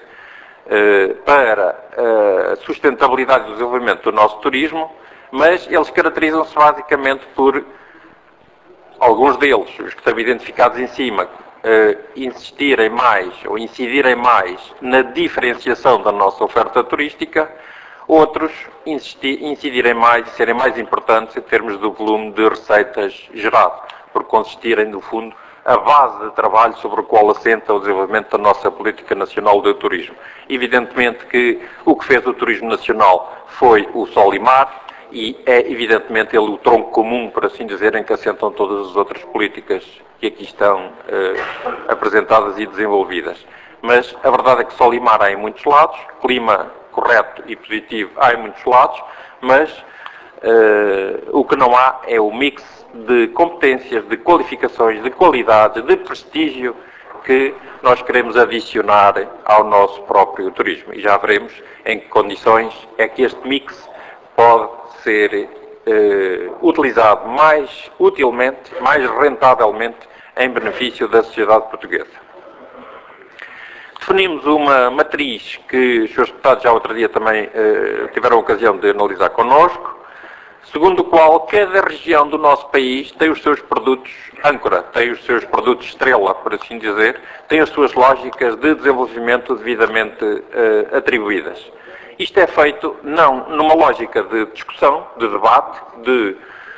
para a sustentabilidade e o desenvolvimento do nosso turismo, mas eles caracterizam-se basicamente por, alguns deles, os que estão identificados em cima, insistirem mais ou incidirem mais na diferenciação da nossa oferta turística, outros incidirem mais e serem mais importantes em termos do volume de receitas gerado, por consistirem, no fundo, a base de trabalho sobre o qual assenta o desenvolvimento da nossa política nacional de turismo. Evidentemente que o que fez o turismo nacional foi o Sol e Mar, e é evidentemente ele o tronco comum, por assim dizer, em que assentam todas as outras políticas que aqui estão apresentadas e desenvolvidas. Mas a verdade é que Sol e Mar há em muitos lados, clima correto e positivo há em muitos lados, mas o que não há é o mix de competências, de qualificações, de qualidades, de prestígio que nós queremos adicionar ao nosso próprio turismo. E já veremos em que condições é que este mix pode ser utilizado mais utilmente, mais rentavelmente, em benefício da sociedade portuguesa. Definimos uma matriz que os senhores deputados já outro dia também tiveram a ocasião de analisar connosco, segundo o qual cada região do nosso país tem os seus produtos âncora, tem os seus produtos estrela, por assim dizer, tem as suas lógicas de desenvolvimento devidamente atribuídas. Isto é feito não numa lógica de discussão, de debate, de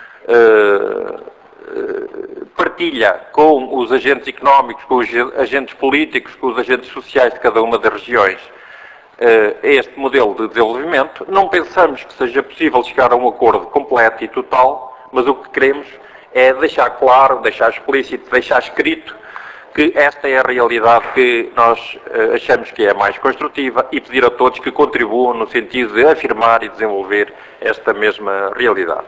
partilha com os agentes económicos, com os agentes políticos, com os agentes sociais de cada uma das regiões este modelo de desenvolvimento. Não pensamos que seja possível chegar a um acordo completo e total, mas o que queremos é deixar claro, deixar explícito, deixar escrito que esta é a realidade que nós achamos que é a mais construtiva e pedir a todos que contribuam no sentido de afirmar e desenvolver esta mesma realidade.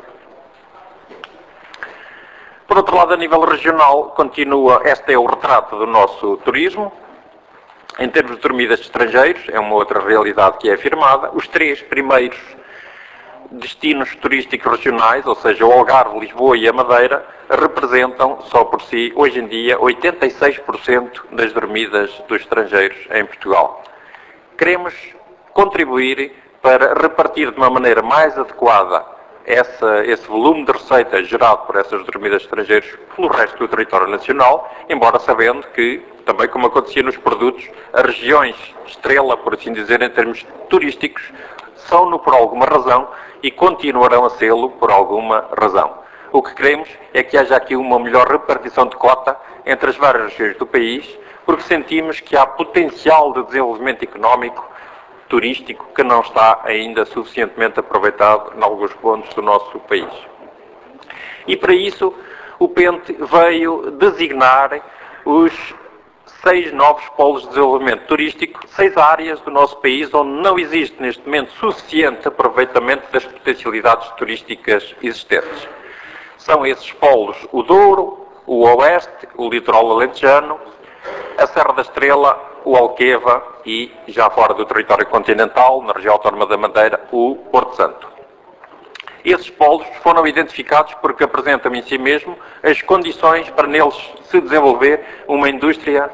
Por outro lado, a nível regional, este é o retrato do nosso turismo. Em termos de dormidas de estrangeiros, é uma outra realidade que é afirmada. Os 3 primeiros destinos turísticos regionais, ou seja, o Algarve, Lisboa e a Madeira, representam só por si, hoje em dia, 86% das dormidas dos estrangeiros em Portugal. Queremos contribuir para repartir de uma maneira mais adequada esse volume de receita gerado por essas dormidas de estrangeiros pelo resto do território nacional, embora sabendo que, também como acontecia nos produtos, as regiões estrela, por assim dizer, em termos turísticos, são-no por alguma razão e continuarão a sê-lo por alguma razão. O que queremos é que haja aqui uma melhor repartição de cota entre as várias regiões do país, porque sentimos que há potencial de desenvolvimento económico turístico que não está ainda suficientemente aproveitado em alguns pontos do nosso país. E para isso o PENTE veio designar os 6 novos polos de desenvolvimento turístico, 6 áreas do nosso país onde não existe neste momento suficiente aproveitamento das potencialidades turísticas existentes. São esses polos o Douro, o Oeste, o Litoral Alentejano, a Serra da Estrela, o Alqueva e, já fora do território continental, na região autónoma da Madeira, o Porto Santo. Esses polos foram identificados porque apresentam em si mesmo as condições para neles se desenvolver uma indústria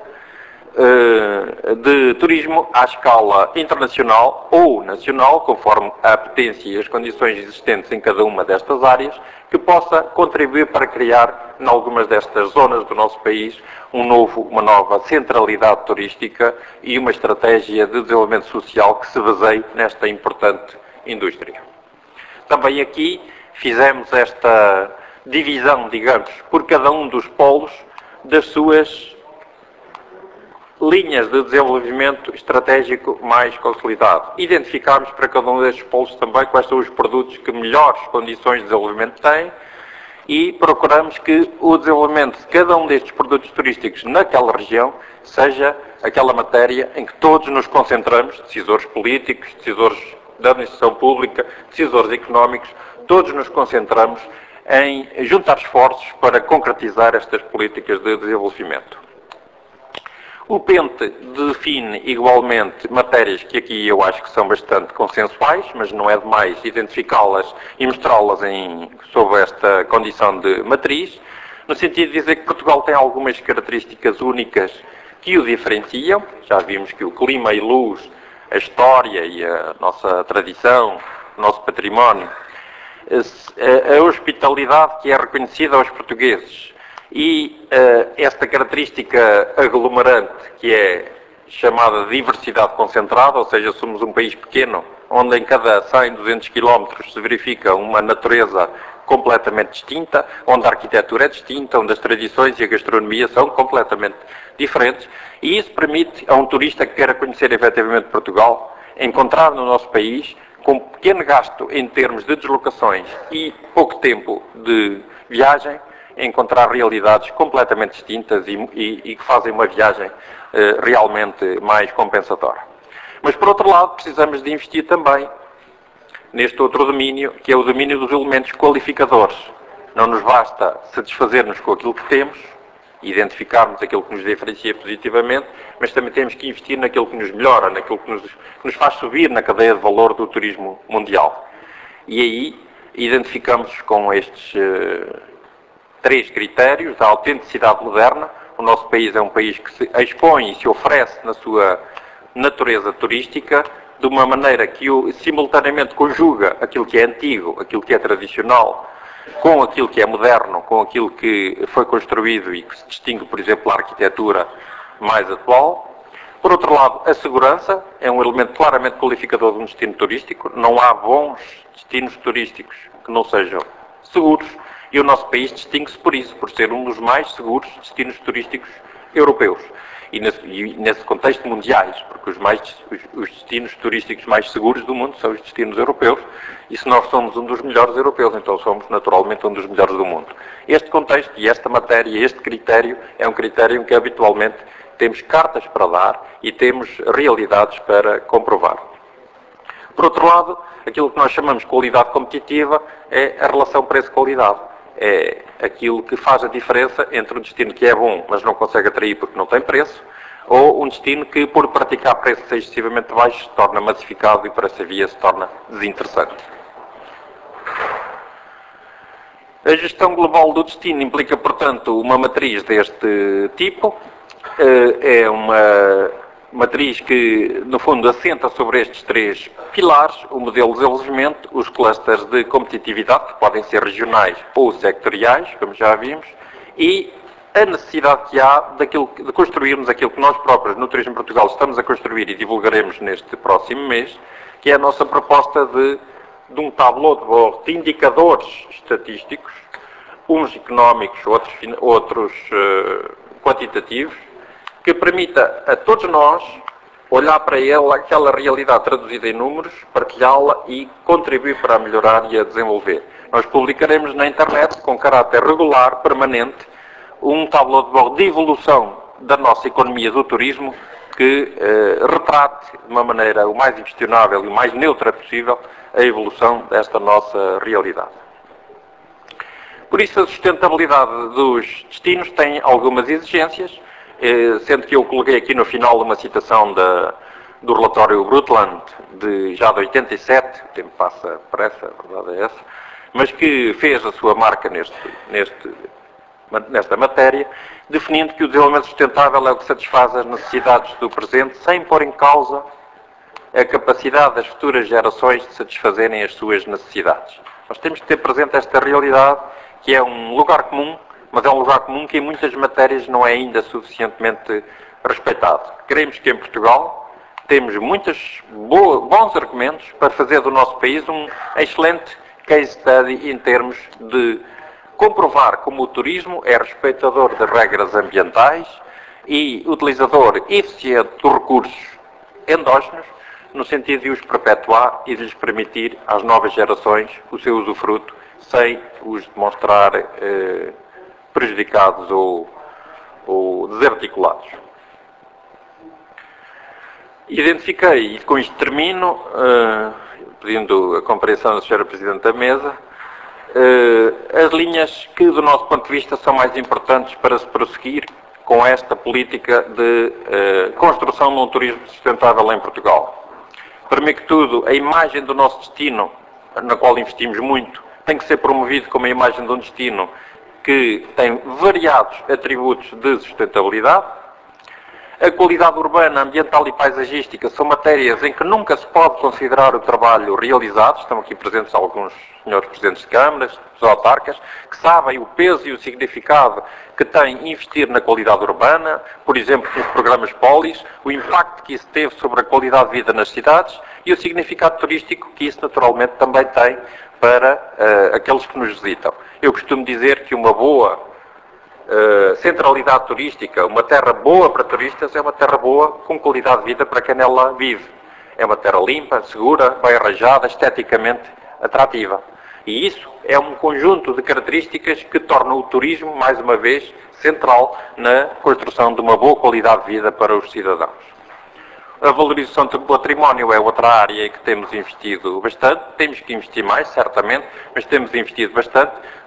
de turismo à escala internacional ou nacional, conforme a apetência e as condições existentes em cada uma destas áreas, que possa contribuir para criar, em algumas destas zonas do nosso país, uma nova centralidade turística e uma estratégia de desenvolvimento social que se baseie nesta importante indústria. Também aqui fizemos esta divisão, digamos, por cada um dos polos das suas linhas de desenvolvimento estratégico mais consolidado. Identificámos para cada um destes polos também quais são os produtos que melhores condições de desenvolvimento têm e procuramos que o desenvolvimento de cada um destes produtos turísticos naquela região seja aquela matéria em que todos nos concentramos, decisores políticos, decisores da administração pública, decisores económicos, todos nos concentramos em juntar esforços para concretizar estas políticas de desenvolvimento. O PENTE define igualmente matérias que aqui eu acho que são bastante consensuais, mas não é demais identificá-las e mostrá-las sob esta condição de matriz, no sentido de dizer que Portugal tem algumas características únicas que o diferenciam. Já vimos que o clima e luz, a história e a nossa tradição, o nosso património, a hospitalidade que é reconhecida aos portugueses, e esta característica aglomerante que é chamada diversidade concentrada, ou seja, somos um país pequeno, onde em cada 100, 200 km se verifica uma natureza completamente distinta, onde a arquitetura é distinta, onde as tradições e a gastronomia são completamente diferentes, e isso permite a um turista que queira conhecer efetivamente Portugal, encontrar no nosso país, com pequeno gasto em termos de deslocações e pouco tempo de viagem, encontrar realidades completamente distintas e que fazem uma viagem realmente mais compensatória. Mas, por outro lado, precisamos de investir também neste outro domínio, que é o domínio dos elementos qualificadores. Não nos basta satisfazer-nos com aquilo que temos, identificarmos aquilo que nos diferencia positivamente, mas também temos que investir naquilo que nos melhora, naquilo que nos faz subir na cadeia de valor do turismo mundial. E aí identificamos com estes 3 critérios: a autenticidade moderna. O nosso país é um país que se expõe e se oferece na sua natureza turística de uma maneira que simultaneamente conjuga aquilo que é antigo, aquilo que é tradicional, com aquilo que é moderno, com aquilo que foi construído e que se distingue, por exemplo, a arquitetura mais atual. Por outro lado, a segurança é um elemento claramente qualificador de um destino turístico. Não há bons destinos turísticos que não sejam seguros, e o nosso país distingue-se por isso, por ser um dos mais seguros destinos turísticos europeus. E nesse contexto mundiais, porque os destinos turísticos mais seguros do mundo são os destinos europeus, e se nós somos um dos melhores europeus, então somos naturalmente um dos melhores do mundo. Este contexto e esta matéria, este critério, é um critério em que habitualmente temos cartas para dar e temos realidades para comprovar. Por outro lado, aquilo que nós chamamos de qualidade competitiva é a relação preço-qualidade. É aquilo que faz a diferença entre um destino que é bom, mas não consegue atrair porque não tem preço, ou um destino que, por praticar preços excessivamente baixos, se torna massificado e, por essa via, se torna desinteressante. A gestão global do destino implica, portanto, uma matriz deste tipo. É uma matriz que, no fundo, assenta sobre estes 3 pilares: o modelo de desenvolvimento, os clusters de competitividade, que podem ser regionais ou sectoriais, como já vimos, e a necessidade que há de construirmos aquilo que nós próprios, no Turismo Portugal, estamos a construir e divulgaremos neste próximo mês, que é a nossa proposta de um tableau de bord de indicadores estatísticos, uns económicos, outros quantitativos, que permita a todos nós olhar para aquela realidade traduzida em números, partilhá-la e contribuir para a melhorar e a desenvolver. Nós publicaremos na internet, com caráter regular, permanente, um tableau de bord de evolução da nossa economia do turismo que retrate de uma maneira o mais inquestionável e o mais neutra possível a evolução desta nossa realidade. Por isso, a sustentabilidade dos destinos tem algumas exigências, sendo que eu coloquei aqui no final uma citação do relatório Brundtland, já de 87, o tempo passa depressa, a verdade é essa, mas que fez a sua marca nesta matéria, definindo que o desenvolvimento sustentável é o que satisfaz as necessidades do presente, sem pôr em causa a capacidade das futuras gerações de satisfazerem as suas necessidades. Nós temos que ter presente esta realidade, que é um lugar comum, mas é um lugar comum que em muitas matérias não é ainda suficientemente respeitado. Queremos que em Portugal temos muitos bons argumentos para fazer do nosso país um excelente case study em termos de comprovar como o turismo é respeitador das regras ambientais e utilizador eficiente dos recursos endógenos, no sentido de os perpetuar e de lhes permitir às novas gerações o seu usufruto sem os demonstrar prejudicados ou desarticulados. Identifiquei, e com isto termino, pedindo a compreensão da Sra. Presidente da Mesa, as linhas que, do nosso ponto de vista, são mais importantes para se prosseguir com esta política de construção de um turismo sustentável em Portugal. Primeiro que tudo, a imagem do nosso destino, na qual investimos muito, tem que ser promovido como a imagem de um destino que tem variados atributos de sustentabilidade. A qualidade urbana, ambiental e paisagística são matérias em que nunca se pode considerar o trabalho realizado. Estão aqui presentes alguns senhores presidentes de câmaras, autarcas, que sabem o peso e o significado que tem investir na qualidade urbana, por exemplo, nos programas Polis, o impacto que isso teve sobre a qualidade de vida nas cidades e o significado turístico que isso naturalmente também tem para aqueles que nos visitam. Eu costumo dizer que uma boa centralidade turística, uma terra boa para turistas, é uma terra boa com qualidade de vida para quem nela vive. É uma terra limpa, segura, bem arranjada, esteticamente atrativa. E isso é um conjunto de características que tornam o turismo, mais uma vez, central na construção de uma boa qualidade de vida para os cidadãos. A valorização do património é outra área em que temos investido bastante. Temos que investir mais, certamente, mas temos investido bastante,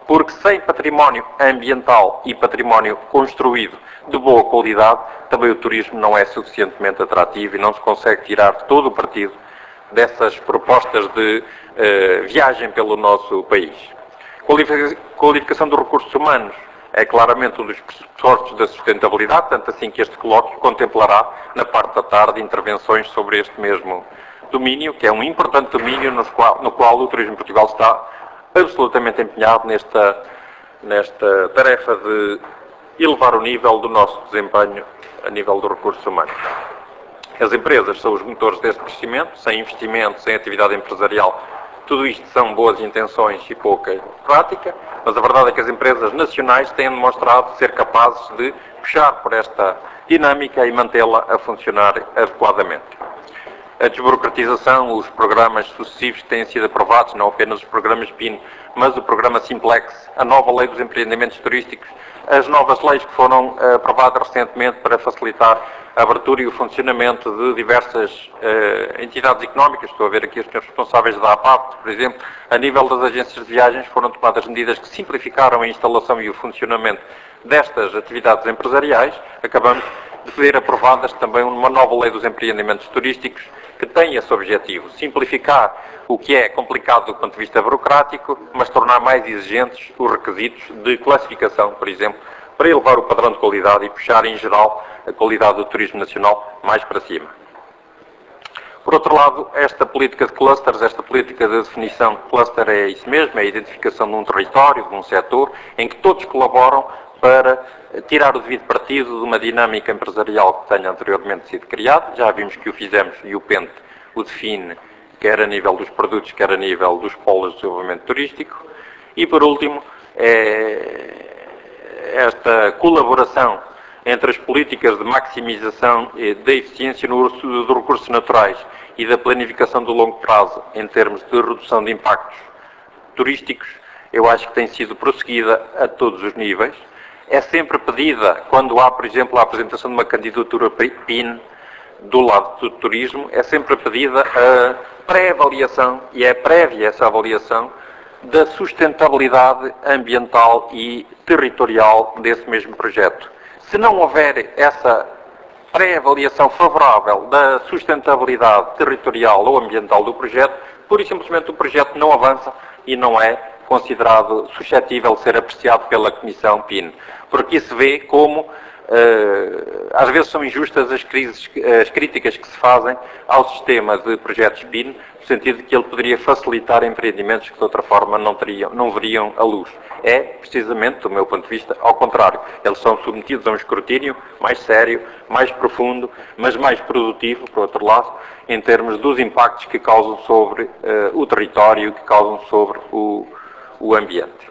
porque sem património ambiental e património construído de boa qualidade, também o turismo não é suficientemente atrativo e não se consegue tirar todo o partido dessas propostas de viagem pelo nosso país. Qualificação dos recursos humanos é claramente um dos pressupostos da sustentabilidade, tanto assim que este colóquio contemplará, na parte da tarde, intervenções sobre este mesmo domínio, que é um importante domínio no qual o Turismo de Portugal está absolutamente empenhado nesta tarefa de elevar o nível do nosso desempenho a nível dos recursos humanos. As empresas são os motores deste crescimento, sem investimento, sem atividade empresarial, tudo isto são boas intenções e pouca prática, mas a verdade é que as empresas nacionais têm demonstrado ser capazes de puxar por esta dinâmica e mantê-la a funcionar adequadamente. A desburocratização, os programas sucessivos que têm sido aprovados, não apenas os programas PIN, mas o programa Simplex, a nova lei dos empreendimentos turísticos, as novas leis que foram aprovadas recentemente para facilitar a abertura e o funcionamento de diversas entidades económicas. Estou a ver aqui os senhores responsáveis da APAP, por exemplo. A nível das agências de viagens foram tomadas medidas que simplificaram a instalação e o funcionamento destas atividades empresariais. Acabamos de ver aprovadas também uma nova lei dos empreendimentos turísticos que tem esse objetivo, simplificar o que é complicado do ponto de vista burocrático, mas tornar mais exigentes os requisitos de classificação, por exemplo, para elevar o padrão de qualidade e puxar, em geral, a qualidade do turismo nacional mais para cima. Por outro lado, esta política de clusters, esta política de definição de cluster é isso mesmo, é a identificação de um território, de um setor, em que todos colaboram para tirar o devido partido de uma dinâmica empresarial que tenha anteriormente sido criada. Já vimos que o fizemos e o PENT o define, quer a nível dos produtos, quer a nível dos polos de desenvolvimento turístico. E, por último, esta colaboração entre as políticas de maximização da eficiência no uso dos recursos naturais e da planificação do longo prazo em termos de redução de impactos turísticos, eu acho que tem sido prosseguida a todos os níveis. É sempre pedida, quando há, por exemplo, a apresentação de uma candidatura PIN do lado do turismo, é sempre pedida a pré-avaliação, e é prévia essa avaliação, da sustentabilidade ambiental e territorial desse mesmo projeto. Se não houver essa pré-avaliação favorável da sustentabilidade territorial ou ambiental do projeto, pura e simplesmente o projeto não avança e não é considerado suscetível de ser apreciado pela Comissão PIN. Porque isso se vê como, às vezes são injustas as críticas que se fazem ao sistema de projetos PIN, no sentido de que ele poderia facilitar empreendimentos que de outra forma não veriam a luz. É, precisamente, do meu ponto de vista, ao contrário. Eles são submetidos a um escrutínio mais sério, mais profundo, mas mais produtivo, por outro lado, em termos dos impactos que causam sobre o território, que causam sobre o ambiente.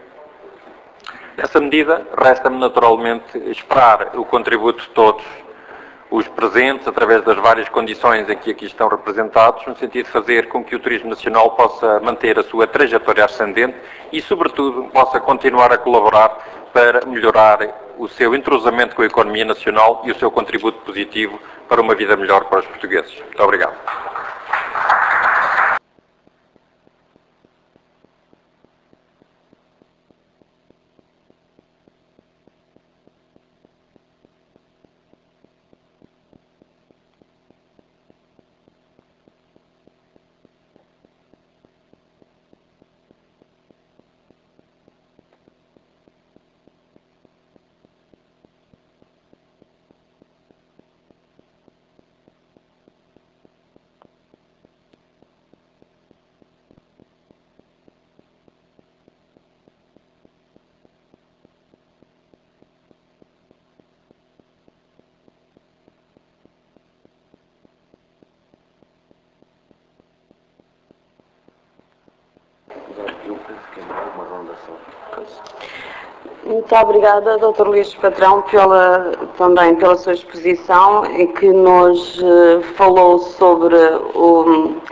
Nessa medida, resta-me naturalmente esperar o contributo de todos os presentes, através das várias condições em que aqui estão representados, no sentido de fazer com que o turismo nacional possa manter a sua trajetória ascendente e, sobretudo, possa continuar a colaborar para melhorar o seu entrosamento com a economia nacional e o seu contributo positivo para uma vida melhor para os portugueses. Muito obrigado. Muito obrigada, Dr. Luís Patrão, também pela sua exposição, em que nos falou sobre o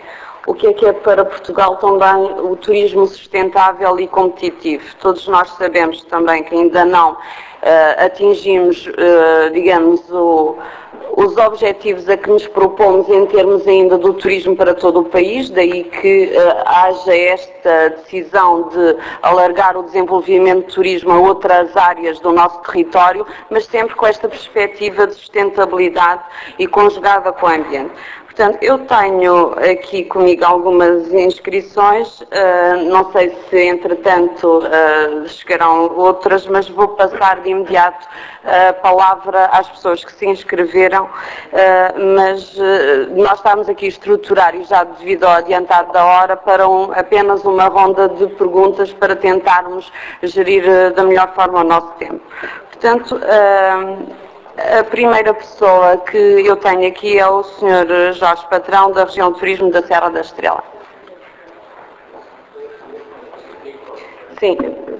o que é para Portugal também o turismo sustentável e competitivo. Todos nós sabemos também que ainda não atingimos, digamos, os objetivos a que nos propomos em termos ainda do turismo para todo o país, daí que haja esta decisão de alargar o desenvolvimento do turismo a outras áreas do nosso território, mas sempre com esta perspectiva de sustentabilidade e conjugada com o ambiente. Portanto, eu tenho aqui comigo algumas inscrições, não sei se entretanto chegarão outras, mas vou passar de imediato a palavra às pessoas que se inscreveram, mas nós estamos aqui a estruturar, e já devido ao adiantado da hora, para apenas uma ronda de perguntas para tentarmos gerir da melhor forma o nosso tempo. Portanto, a primeira pessoa que eu tenho aqui é o Sr. Jorge Patrão, da região de turismo da Serra da Estrela. Sim,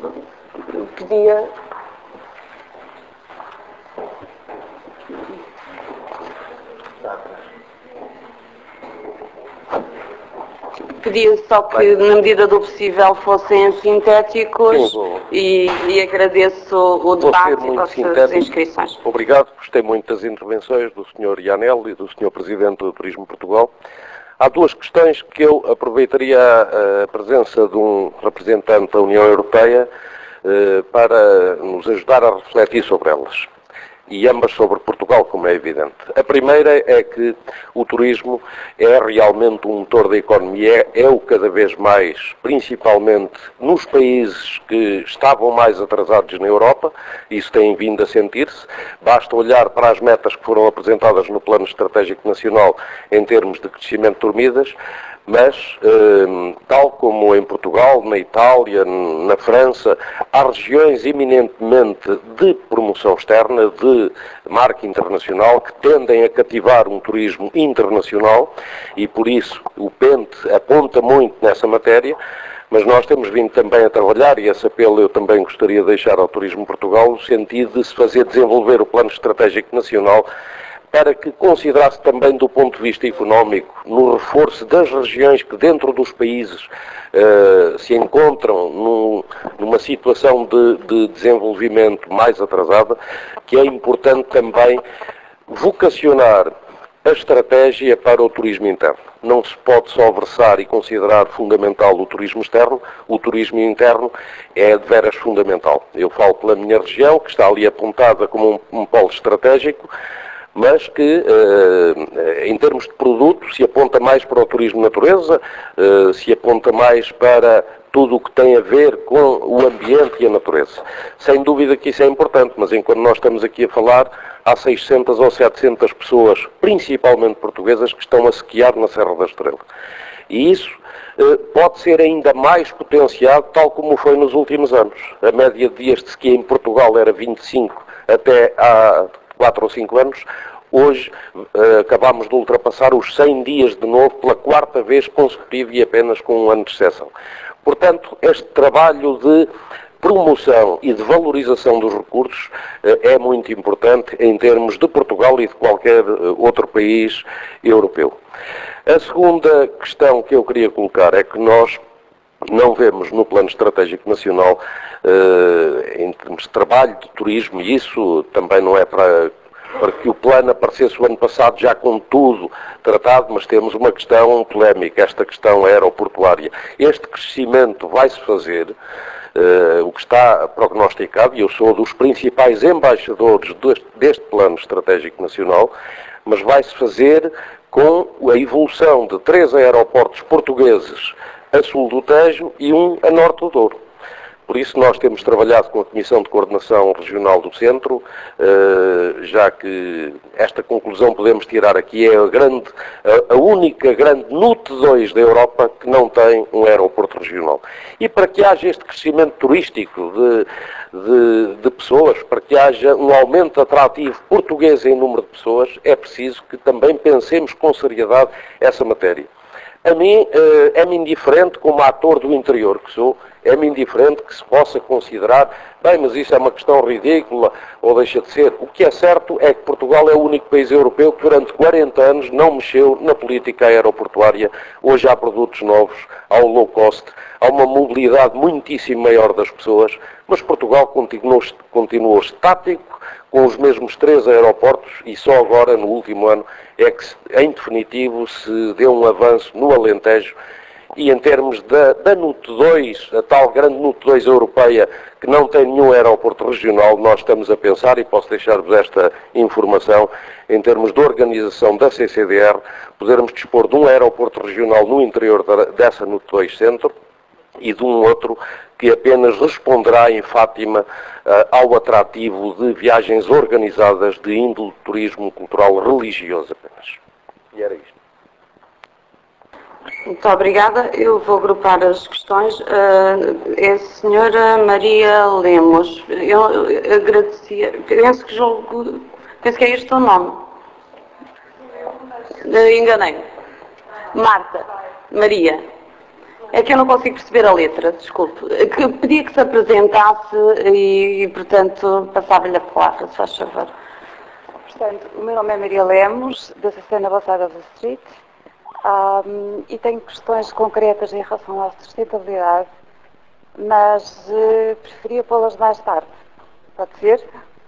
pedia só que, na medida do possível, fossem sintéticos. Sim, e agradeço o debate e as suas inscrições. Obrigado, gostei muito das intervenções do Sr. Ianel e do Sr. Presidente do Turismo Portugal. Há duas questões que eu aproveitaria a presença de um representante da União Europeia para nos ajudar a refletir sobre elas. E ambas sobre Portugal, como é evidente. A primeira é que o turismo é realmente um motor da economia, é o cada vez mais, principalmente nos países que estavam mais atrasados na Europa, isso tem vindo a sentir-se. Basta olhar para as metas que foram apresentadas no Plano Estratégico Nacional em termos de crescimento de dormidas, mas, tal como em Portugal, na Itália, na França, há regiões eminentemente de promoção externa, de marca internacional, que tendem a cativar um turismo internacional e, por isso, o PENTE aponta muito nessa matéria, mas nós temos vindo também a trabalhar, e esse apelo eu também gostaria de deixar ao Turismo Portugal, no sentido de se fazer desenvolver o Plano Estratégico Nacional para que considerasse também do ponto de vista económico, no reforço das regiões que dentro dos países se encontram numa situação de desenvolvimento mais atrasada, que é importante também vocacionar a estratégia para o turismo interno. Não se pode só versar e considerar fundamental o turismo externo, o turismo interno é de veras fundamental. Eu falo pela minha região, que está ali apontada como um polo estratégico, mas que, em termos de produto, se aponta mais para o turismo de natureza, se aponta mais para tudo o que tem a ver com o ambiente e a natureza. Sem dúvida que isso é importante, mas enquanto nós estamos aqui a falar, há 600 ou 700 pessoas, principalmente portuguesas, que estão a esquiar na Serra da Estrela. E isso pode ser ainda mais potenciado, tal como foi nos últimos anos. A média de dias de esqui em Portugal era 25 até há 4 ou 5 anos, hoje acabamos de ultrapassar os 100 dias de novo pela quarta vez consecutiva e apenas com um ano de exceção. Portanto, este trabalho de promoção e de valorização dos recursos é muito importante em termos de Portugal e de qualquer outro país europeu. A segunda questão que eu queria colocar é que nós não vemos no Plano Estratégico Nacional, em termos de trabalho, de turismo, e isso também não é para que o plano aparecesse o ano passado já com tudo tratado, mas temos uma questão polémica, esta questão aeroportuária. Este crescimento vai-se fazer, o que está prognosticado, e eu sou dos principais embaixadores deste Plano Estratégico Nacional, mas vai-se fazer com a evolução de 3 aeroportos portugueses a sul do Tejo e um a norte do Douro. Por isso nós temos trabalhado com a Comissão de Coordenação Regional do Centro, já que esta conclusão podemos tirar aqui, é a única grande NUT 2 da Europa que não tem um aeroporto regional. E para que haja este crescimento turístico de pessoas, para que haja um aumento atrativo português em número de pessoas, é preciso que também pensemos com seriedade essa matéria. A mim é-me indiferente, como ator do interior que sou, é-me indiferente que se possa considerar, bem, mas isso é uma questão ridícula, ou deixa de ser. O que é certo é que Portugal é o único país europeu que durante 40 anos não mexeu na política aeroportuária. Hoje há produtos novos, há o low cost, há uma mobilidade muitíssimo maior das pessoas, mas Portugal continuou estático, com os mesmos 3 aeroportos, e só agora, no último ano, é que, em definitivo, se deu um avanço no Alentejo. E em termos da NUT 2, a tal grande NUT 2 europeia, que não tem nenhum aeroporto regional, nós estamos a pensar, e posso deixar-vos esta informação, em termos de organização da CCDR, podermos dispor de um aeroporto regional no interior dessa NUT 2 centro, e de um outro que apenas responderá em Fátima ao atrativo de viagens organizadas de índole turismo cultural religioso apenas. E era isto. Muito obrigada. Eu vou agrupar as questões. É a senhora Maria Lemos. Eu agradecia, penso que é este o nome. Enganei. Marta. Maria. É que eu não consigo perceber a letra, desculpe. Que pedia que se apresentasse e portanto, passava-lhe a palavra, se faz favor. Portanto, o meu nome é Maria Lemos, da Cena Balsada da Street, e tenho questões concretas em relação à sustentabilidade, mas preferia pô-las mais tarde. Pode ser?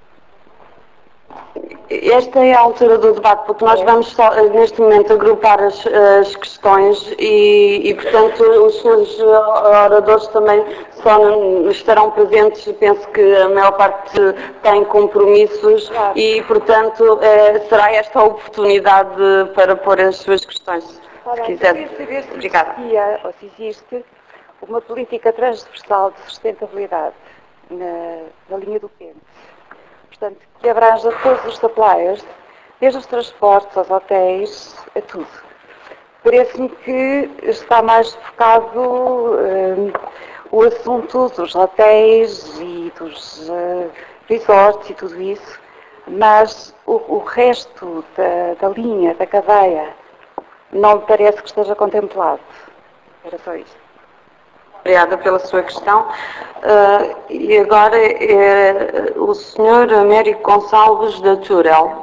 Esta é a altura do debate, porque nós vamos só, neste momento, agrupar as questões e, portanto, os senhores oradores também só estarão presentes. Penso que a maior parte tem compromissos e, portanto, será esta a oportunidade para pôr as suas questões. Se quiser. Saber se Obrigada. existia, ou se existe uma política transversal de sustentabilidade na linha do Pente. Portanto, que abranja todos os suppliers, desde os transportes aos hotéis, a tudo. Parece-me que está mais focado o assunto dos hotéis e dos resorts e tudo isso, mas o resto da linha, da cadeia, não me parece que esteja contemplado. Era só isto. Obrigada pela sua questão. E agora é o Sr. Américo Gonçalves da Turel.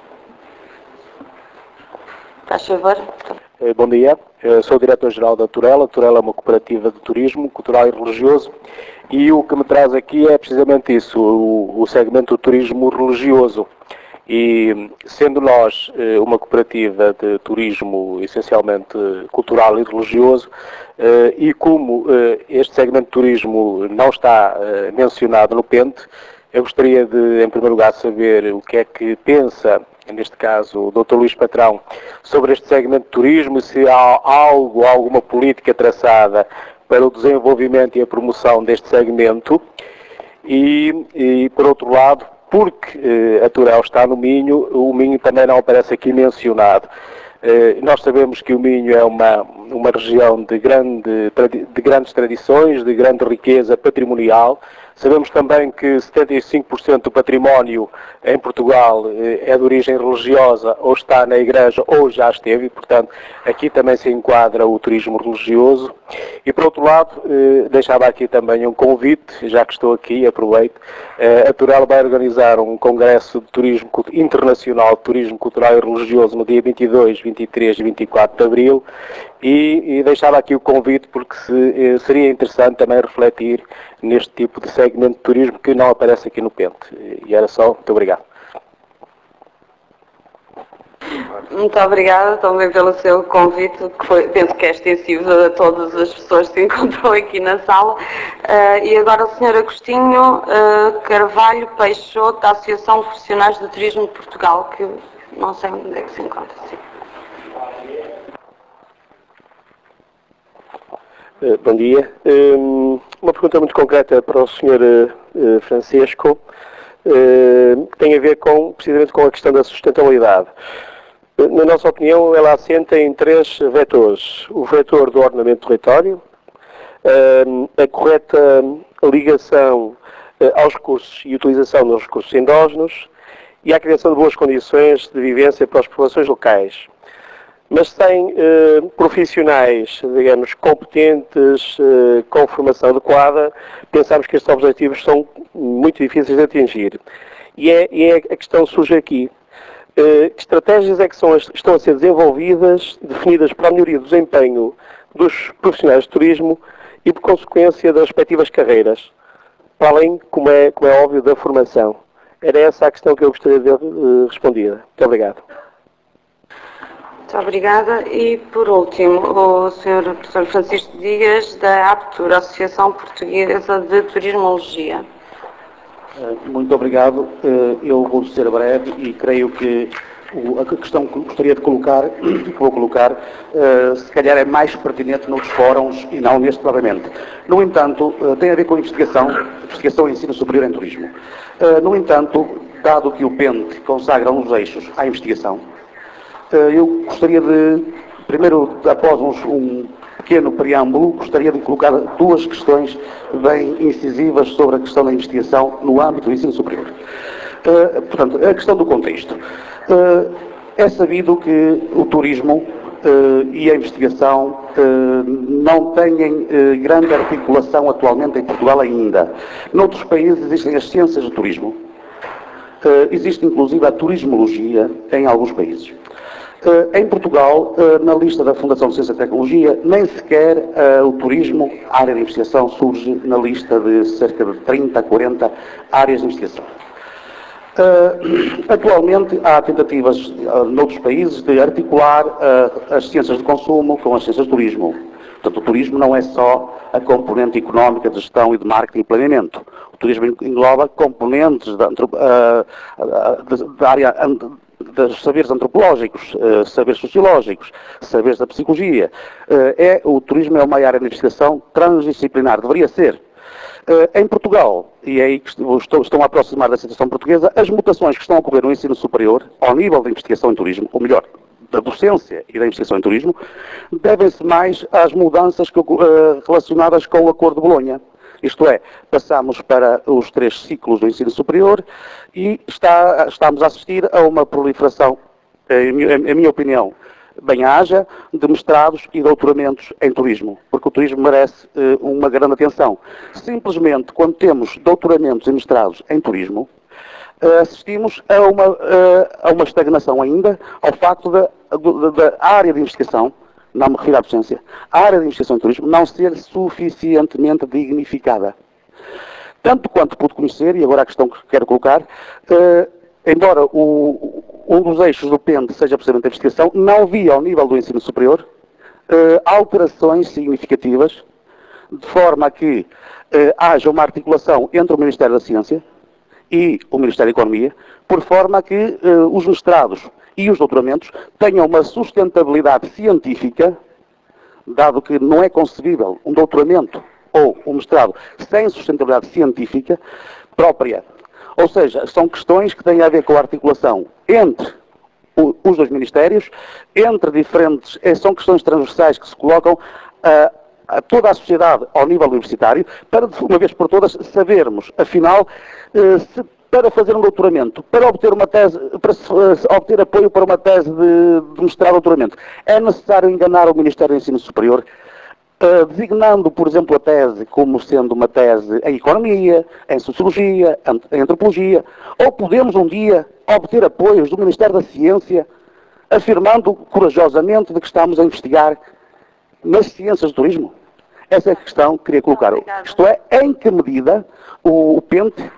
Faz favor. Bom dia, sou o diretor-geral da Turel. A Turel é uma cooperativa de turismo cultural e religioso e o que me traz aqui é precisamente isso, o segmento do turismo religioso. E sendo nós uma cooperativa de turismo essencialmente cultural e religioso, e como este segmento de turismo não está mencionado no PENTE, eu gostaria de, em primeiro lugar, saber o que é que pensa, neste caso, o Dr. Luís Patrão, sobre este segmento de turismo, se há alguma política traçada para o desenvolvimento e a promoção deste segmento. E por outro lado, porque a Turel está no Minho, o Minho também não aparece aqui mencionado. Nós sabemos que o Minho é uma região de grandes tradições, de grande riqueza patrimonial. Sabemos também que 75% do património em Portugal é de origem religiosa, ou está na igreja ou já esteve, e, portanto, aqui também se enquadra o turismo religioso. E, por outro lado, deixava aqui também um convite, já que estou aqui, aproveito. A Turel vai organizar um congresso de turismo internacional de turismo cultural e religioso no dia 22, 23 e 24 de abril, e deixava aqui o convite porque seria interessante também refletir neste tipo de segmento de turismo que não aparece aqui no PENTE. E era só. Muito obrigado. Muito obrigada também pelo seu convite, que penso que é extensivo a todas as pessoas que se encontram aqui na sala. E agora o Sr. Agostinho Carvalho Peixoto, da Associação de Profissionais do Turismo de Portugal, que não sei onde é que se encontra. Sim. Bom dia. Uma pergunta muito concreta para o Sr. Francisco, que tem a ver precisamente com a questão da sustentabilidade. Na nossa opinião, ela assenta em 3 vetores. O vetor do ordenamento do território, a correta ligação aos recursos e utilização dos recursos endógenos e a criação de boas condições de vivência para as populações locais. mas sem profissionais, digamos, competentes, com formação adequada, pensamos que estes objetivos são muito difíceis de atingir. E a questão surge aqui. Que estratégias é que estão a ser desenvolvidas, definidas para a melhoria do desempenho dos profissionais de turismo e, por consequência, das respectivas carreiras, para além, como é óbvio, da formação? Era essa a questão que eu gostaria de ver respondida. Muito obrigado. Muito obrigada. E, por último, o Sr. Professor Francisco Dias, da APTUR, Associação Portuguesa de Turismologia. Muito obrigado. Eu vou ser breve e creio que a questão que gostaria de colocar, que vou colocar, se calhar é mais pertinente noutros fóruns e não neste propriamente. No entanto, tem a ver com a investigação e ensino superior em turismo. No entanto, dado que o PENTE consagra uns eixos à investigação, eu gostaria de, primeiro, após um pequeno preâmbulo, gostaria de colocar duas questões bem incisivas sobre a questão da investigação no âmbito do ensino superior. Portanto, a questão do contexto. É sabido que o turismo e a investigação não têm grande articulação atualmente em Portugal ainda. Noutros países existem as ciências do turismo. Existe inclusive a turismologia em alguns países. Em Portugal, na lista da Fundação de Ciência e Tecnologia, nem sequer o turismo, a área de investigação, surge na lista de cerca de 30 a 40 áreas de investigação. Atualmente há tentativas noutros países de articular as ciências de consumo com as ciências de turismo. Portanto, o turismo não é só a componente económica de gestão e de marketing e planeamento. O turismo engloba componentes da área dos saberes antropológicos, saberes sociológicos, saberes da psicologia. O turismo é uma área de investigação transdisciplinar, deveria ser. Em Portugal, e é aí que estão a aproximar da situação portuguesa, as mutações que estão a ocorrer no ensino superior, ao nível da investigação em turismo, ou melhor, da docência e da investigação em turismo, devem-se mais às mudanças relacionadas com o Acordo de Bolonha. Isto é, passamos para os 3 ciclos do ensino superior e estamos a assistir a uma proliferação, em minha opinião, bem-aja, de mestrados e doutoramentos em turismo, porque o turismo merece uma grande atenção. Simplesmente, quando temos doutoramentos e mestrados em turismo, assistimos a uma estagnação ainda, ao facto da área de investigação, não me refiro à docência, a área de investigação em turismo não ser suficientemente dignificada. Tanto quanto pude conhecer, e agora a questão que quero colocar, embora um dos eixos do PENTE seja precisamente a investigação, não vi ao nível do ensino superior alterações significativas, de forma a que haja uma articulação entre o Ministério da Ciência e o Ministério da Economia, por forma a que os mestrados e os doutoramentos tenham uma sustentabilidade científica, dado que não é concebível um doutoramento ou um mestrado sem sustentabilidade científica própria. Ou seja, são questões que têm a ver com a articulação entre os dois ministérios, entre diferentes... São questões transversais que se colocam a toda a sociedade ao nível universitário, para, de uma vez por todas, sabermos, afinal, para fazer um doutoramento, para obter uma tese, para obter apoio para uma tese de mestrado ou doutoramento, é necessário enganar o Ministério do Ensino Superior, designando, por exemplo, a tese como sendo uma tese em economia, em sociologia, em antropologia, ou podemos um dia obter apoios do Ministério da Ciência, afirmando corajosamente de que estamos a investigar nas ciências do turismo? Essa é a questão que queria colocar. Isto é, em que medida o PENTE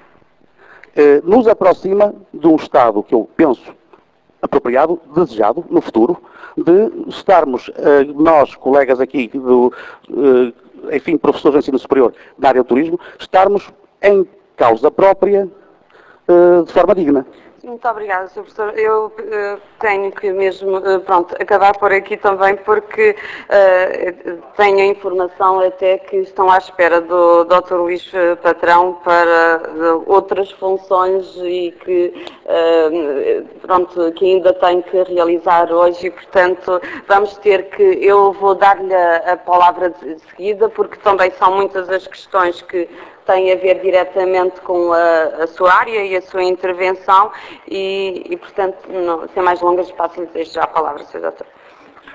nos aproxima de um Estado que eu penso apropriado, desejado, no futuro, de estarmos, nós, colegas aqui, enfim, professores de ensino superior da área do turismo, estarmos em causa própria de forma digna. Muito obrigada, Sr. Professor. Eu tenho que mesmo, acabar por aqui também, porque tenho a informação até que estão à espera do Dr. Luís Patrão para outras funções e que, que ainda tem que realizar hoje e, portanto, vamos ter que, eu vou dar-lhe a palavra de seguida, porque também são muitas as questões que tem a ver diretamente com a sua área e a sua intervenção e portanto, sem mais longas, passo-lhe desde já a palavra, Sr. Doutor.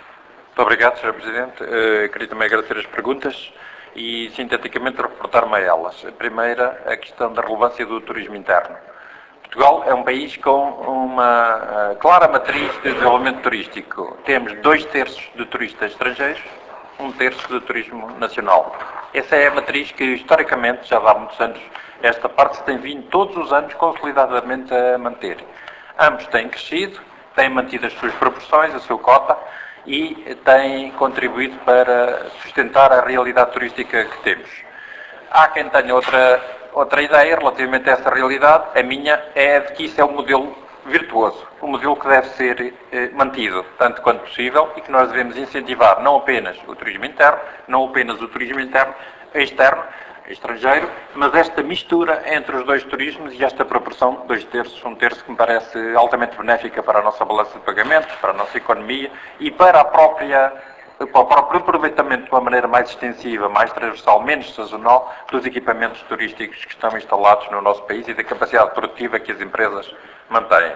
Muito obrigado, Sr. Presidente. Queria também agradecer as perguntas e, sinteticamente, reportar-me a elas. A primeira, a questão da relevância do turismo interno. Portugal é um país com uma clara matriz de desenvolvimento turístico. Temos 2/3 de turistas estrangeiros, 1/3 de turismo nacional. Essa é a matriz que, historicamente, já há muitos anos, esta parte se tem vindo todos os anos consolidadamente a manter. Ambos têm crescido, têm mantido as suas proporções, a sua cota, e têm contribuído para sustentar a realidade turística que temos. Há quem tenha outra ideia relativamente a essa realidade. A minha é de que isso é um modelo virtuoso, um modelo que deve ser mantido, tanto quanto possível, e que nós devemos incentivar não apenas o turismo interno, não apenas o turismo externo, estrangeiro, mas esta mistura entre os dois turismos e esta proporção, 2/3, 1/3, que me parece altamente benéfica para a nossa balança de pagamentos, para a nossa economia e para o próprio aproveitamento de uma maneira mais extensiva, mais transversal, menos sazonal, dos equipamentos turísticos que estão instalados no nosso país e da capacidade produtiva que as empresas mantêm.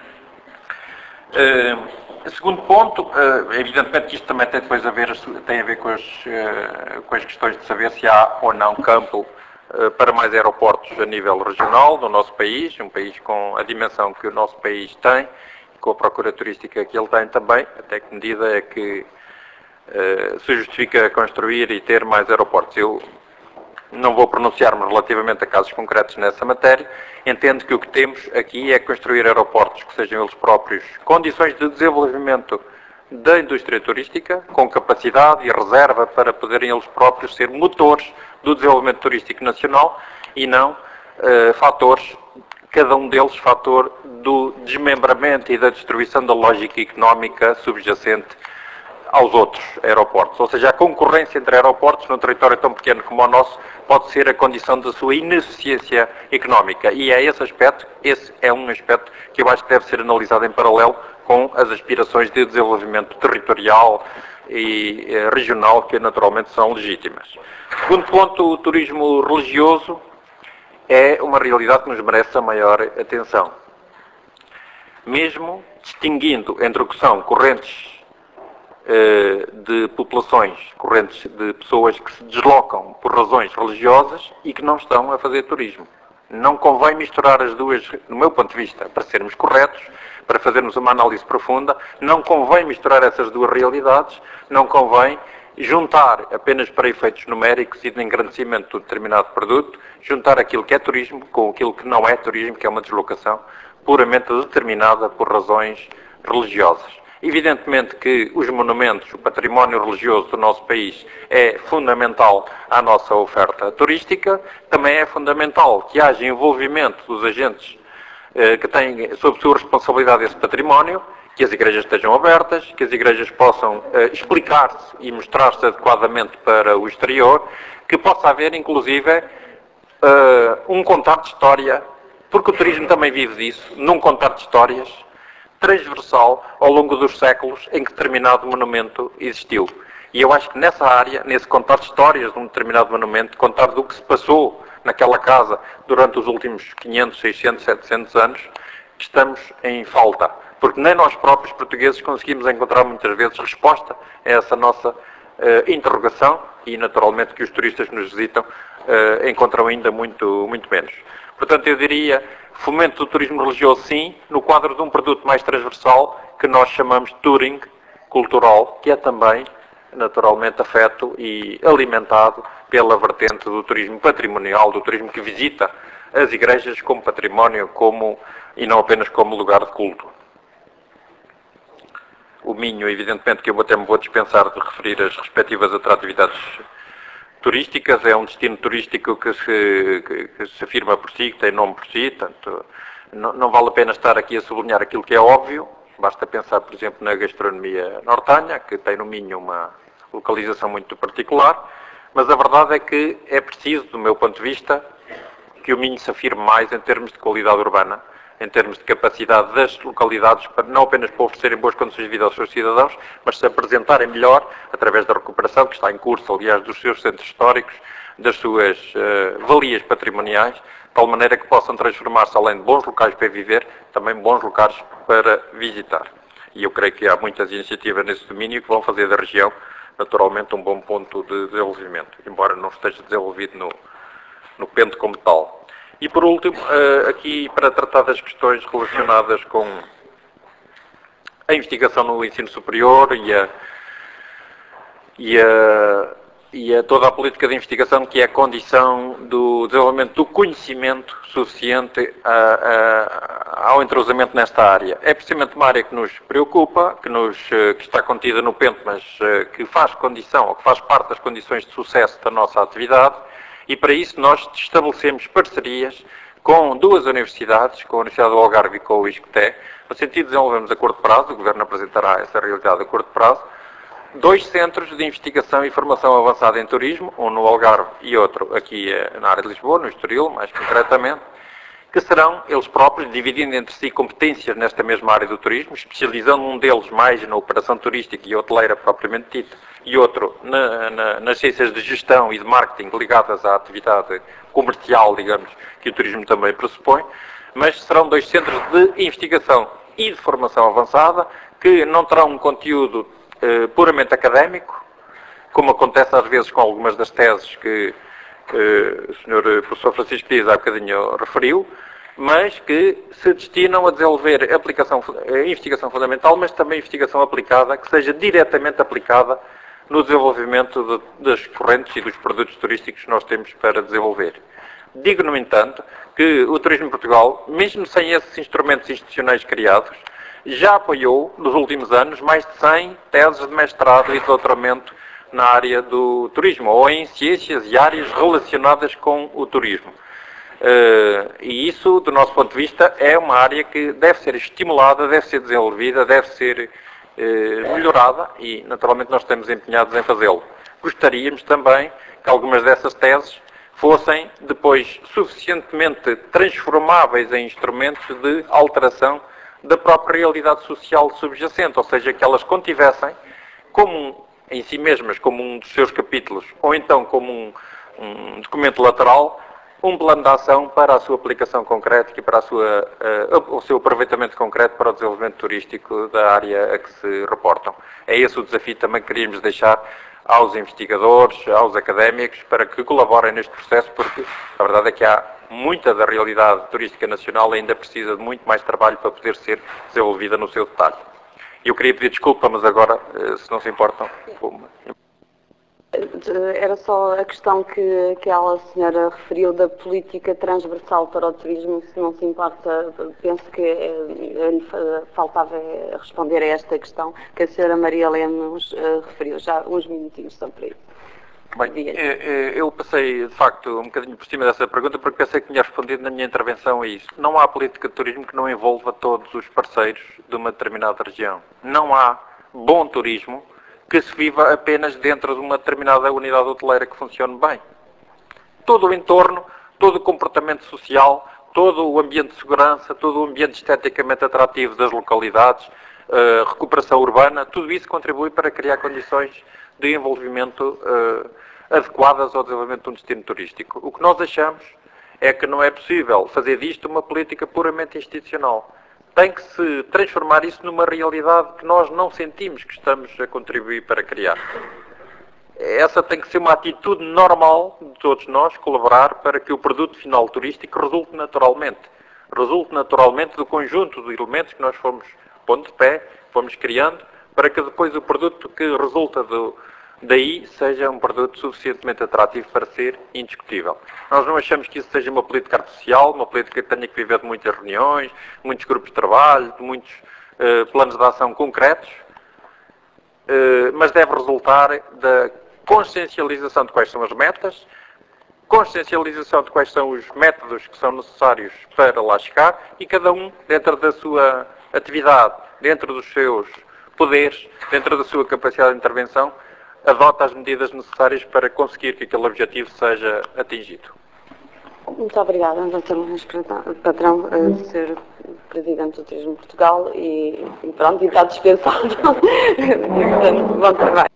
Segundo ponto, evidentemente que isto também tem depois tem a ver com as questões de saber se há ou não campo para mais aeroportos a nível regional do nosso país, um país com a dimensão que o nosso país tem, com a procura turística que ele tem também, até que medida é que se justifica construir e ter mais aeroportos. Eu não vou pronunciar-me relativamente a casos concretos nessa matéria. Entendo que o que temos aqui é construir aeroportos que sejam eles próprios condições de desenvolvimento da indústria turística, com capacidade e reserva para poderem eles próprios ser motores do desenvolvimento turístico nacional e não fatores, cada um deles fator do desmembramento e da destruição da lógica económica subjacente aos outros aeroportos. Ou seja, a concorrência entre aeroportos num território tão pequeno como o nosso pode ser a condição da sua ineficiência económica. E é esse é um aspecto que eu acho que deve ser analisado em paralelo com as aspirações de desenvolvimento territorial e regional, que naturalmente são legítimas. Segundo ponto, o turismo religioso é uma realidade que nos merece a maior atenção. Mesmo distinguindo entre o que são correntes de populações, correntes de pessoas que se deslocam por razões religiosas e que não estão a fazer turismo. Não convém misturar as duas, no meu ponto de vista, para sermos corretos, para fazermos uma análise profunda, não convém misturar essas duas realidades, não convém juntar apenas para efeitos numéricos e de engrandecimento de um determinado produto, juntar aquilo que é turismo com aquilo que não é turismo, que é uma deslocação puramente determinada por razões religiosas. Evidentemente que os monumentos, o património religioso do nosso país é fundamental à nossa oferta turística, também é fundamental que haja envolvimento dos agentes que têm sob sua responsabilidade esse património, que as igrejas estejam abertas, que as igrejas possam explicar-se e mostrar-se adequadamente para o exterior, que possa haver inclusive um contar de história, porque o turismo também vive disso, num contar de histórias transversal ao longo dos séculos em que determinado monumento existiu. E eu acho que nessa área, nesse contar de histórias de um determinado monumento, contar do que se passou naquela casa durante os últimos 500, 600, 700 anos, estamos em falta. Porque nem nós próprios portugueses conseguimos encontrar muitas vezes resposta a essa nossa interrogação e naturalmente que os turistas que nos visitam encontram ainda muito menos. Portanto, eu diria, fomento do turismo religioso sim, no quadro de um produto mais transversal, que nós chamamos de touring cultural, que é também, naturalmente, afeto e alimentado pela vertente do turismo patrimonial, do turismo que visita as igrejas como património e não apenas como lugar de culto. O Minho, evidentemente, que eu até me vou dispensar de referir as respectivas atratividades turísticas, é um destino turístico que se afirma por si, que tem nome por si, portanto, não vale a pena estar aqui a sublinhar aquilo que é óbvio, basta pensar, por exemplo, na gastronomia nortenha, que tem no Minho uma localização muito particular, mas a verdade é que é preciso, do meu ponto de vista, que o Minho se afirme mais em termos de qualidade urbana, em termos de capacidade das localidades, não apenas para oferecerem boas condições de vida aos seus cidadãos, mas se apresentarem melhor, através da recuperação, que está em curso, aliás, dos seus centros históricos, das suas valias patrimoniais, de tal maneira que possam transformar-se, além de bons locais para viver, também bons locais para visitar. E eu creio que há muitas iniciativas nesse domínio que vão fazer da região, naturalmente, um bom ponto de desenvolvimento, embora não esteja desenvolvido no Pente como tal. E por último, aqui para tratar das questões relacionadas com a investigação no ensino superior e a toda a política de investigação, que é a condição do desenvolvimento do conhecimento suficiente ao entrosamento nesta área. É precisamente uma área que nos preocupa, que está contida no PENTE, mas que faz condição, ou que faz parte das condições de sucesso da nossa atividade, e para isso nós estabelecemos parcerias com duas universidades, com a Universidade do Algarve e com o ISCTE, no sentido de desenvolvermos a curto prazo, o Governo apresentará essa realidade a curto prazo, 2 centros de investigação e formação avançada em turismo, um no Algarve e outro aqui na área de Lisboa, no Estoril, mais concretamente, que serão eles próprios, dividindo entre si competências nesta mesma área do turismo, especializando um deles mais na operação turística e hoteleira propriamente dita, e outro nas ciências de gestão e de marketing ligadas à atividade comercial, digamos, que o turismo também pressupõe, mas serão 2 centros de investigação e de formação avançada, que não terão um conteúdo puramente académico, como acontece às vezes com algumas das teses que o Sr. Professor Francisco Dias há bocadinho referiu, mas que se destinam a desenvolver investigação fundamental, mas também investigação aplicada, que seja diretamente aplicada no desenvolvimento das correntes e dos produtos turísticos que nós temos para desenvolver. Digo, no entanto, que o Turismo de Portugal, mesmo sem esses instrumentos institucionais criados, já apoiou, nos últimos anos, mais de 100 teses de mestrado e de doutoramento na área do turismo, ou em ciências e áreas relacionadas com o turismo. E isso, do nosso ponto de vista, é uma área que deve ser estimulada, deve ser desenvolvida, deve ser melhorada e, naturalmente, nós estamos empenhados em fazê-lo. Gostaríamos também que algumas dessas teses fossem depois suficientemente transformáveis em instrumentos de alteração da própria realidade social subjacente, ou seja, que elas contivessem como em si mesmas, como um dos seus capítulos, ou então como um documento lateral, um plano de ação para a sua aplicação concreta e para o seu aproveitamento concreto para o desenvolvimento turístico da área a que se reportam. É esse o desafio também que queríamos deixar aos investigadores, aos académicos, para que colaborem neste processo, porque a verdade é que há muita da realidade turística nacional ainda precisa de muito mais trabalho para poder ser desenvolvida no seu detalhe. Eu queria pedir desculpa, mas agora, se não se importam... Era só a questão que a senhora referiu da política transversal para o turismo, se não se importa, penso que faltava responder a esta questão que a senhora Maria Lemos referiu, já uns minutinhos sobre isso. Bem, eu passei, de facto, um bocadinho por cima dessa pergunta porque pensei que tinha respondido na minha intervenção a isso. Não há política de turismo que não envolva todos os parceiros de uma determinada região. Não há bom turismo que se viva apenas dentro de uma determinada unidade hoteleira que funcione bem. Todo o entorno, todo o comportamento social, todo o ambiente de segurança, todo o ambiente esteticamente atrativo das localidades, recuperação urbana, tudo isso contribui para criar condições de envolvimento adequadas ao desenvolvimento de um destino turístico. O que nós achamos é que não é possível fazer disto uma política puramente institucional. Tem que se transformar isso numa realidade que nós não sentimos que estamos a contribuir para criar. Essa tem que ser uma atitude normal de todos nós, colaborar para que o produto final turístico resulte naturalmente do conjunto de elementos que nós fomos pondo de pé, fomos criando, para que depois o produto que resulta daí seja um produto suficientemente atrativo para ser indiscutível. Nós não achamos que isso seja uma política artificial, uma política que tenha que viver de muitas reuniões, muitos grupos de trabalho, de muitos planos de ação concretos, mas deve resultar da consciencialização de quais são as metas, consciencialização de quais são os métodos que são necessários para lá chegar e cada um, dentro da sua atividade, dentro dos seus poderes, dentro da sua capacidade de intervenção, adota as medidas necessárias para conseguir que aquele objetivo seja atingido. Muito obrigada, Dr. Patrão, Sr. Presidente do Turismo de Portugal e pronto, e está dispensado. Bom trabalho.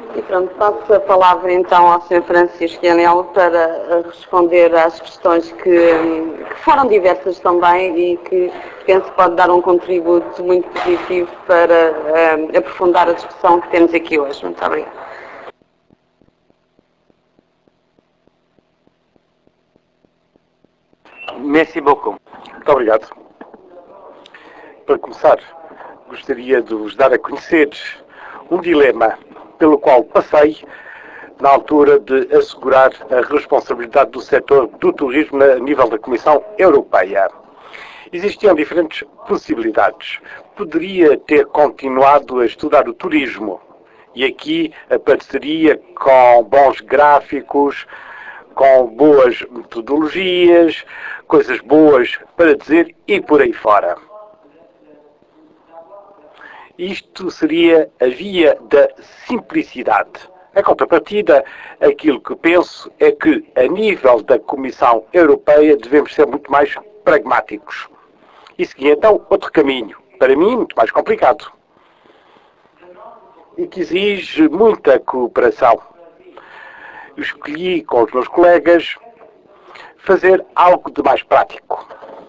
E pronto, passo a palavra então ao Sr. Francisco Yanel para responder às questões que foram diversas também e que penso que pode dar um contributo muito positivo para aprofundar a discussão que temos aqui hoje. Muito obrigada. Merci beaucoup. Muito obrigado. Para começar, gostaria de vos dar a conhecer um dilema pelo qual passei na altura de assegurar a responsabilidade do setor do turismo a nível da Comissão Europeia. Existiam diferentes possibilidades. Poderia ter continuado a estudar o turismo e aqui apareceria com bons gráficos, com boas metodologias, coisas boas para dizer e por aí fora. Isto seria a via da simplicidade. Em contrapartida, aquilo que penso é que, a nível da Comissão Europeia, devemos ser muito mais pragmáticos. E seguir, então, outro caminho, para mim, muito mais complicado. E que exige muita cooperação. Eu escolhi, com os meus colegas, fazer algo de mais prático.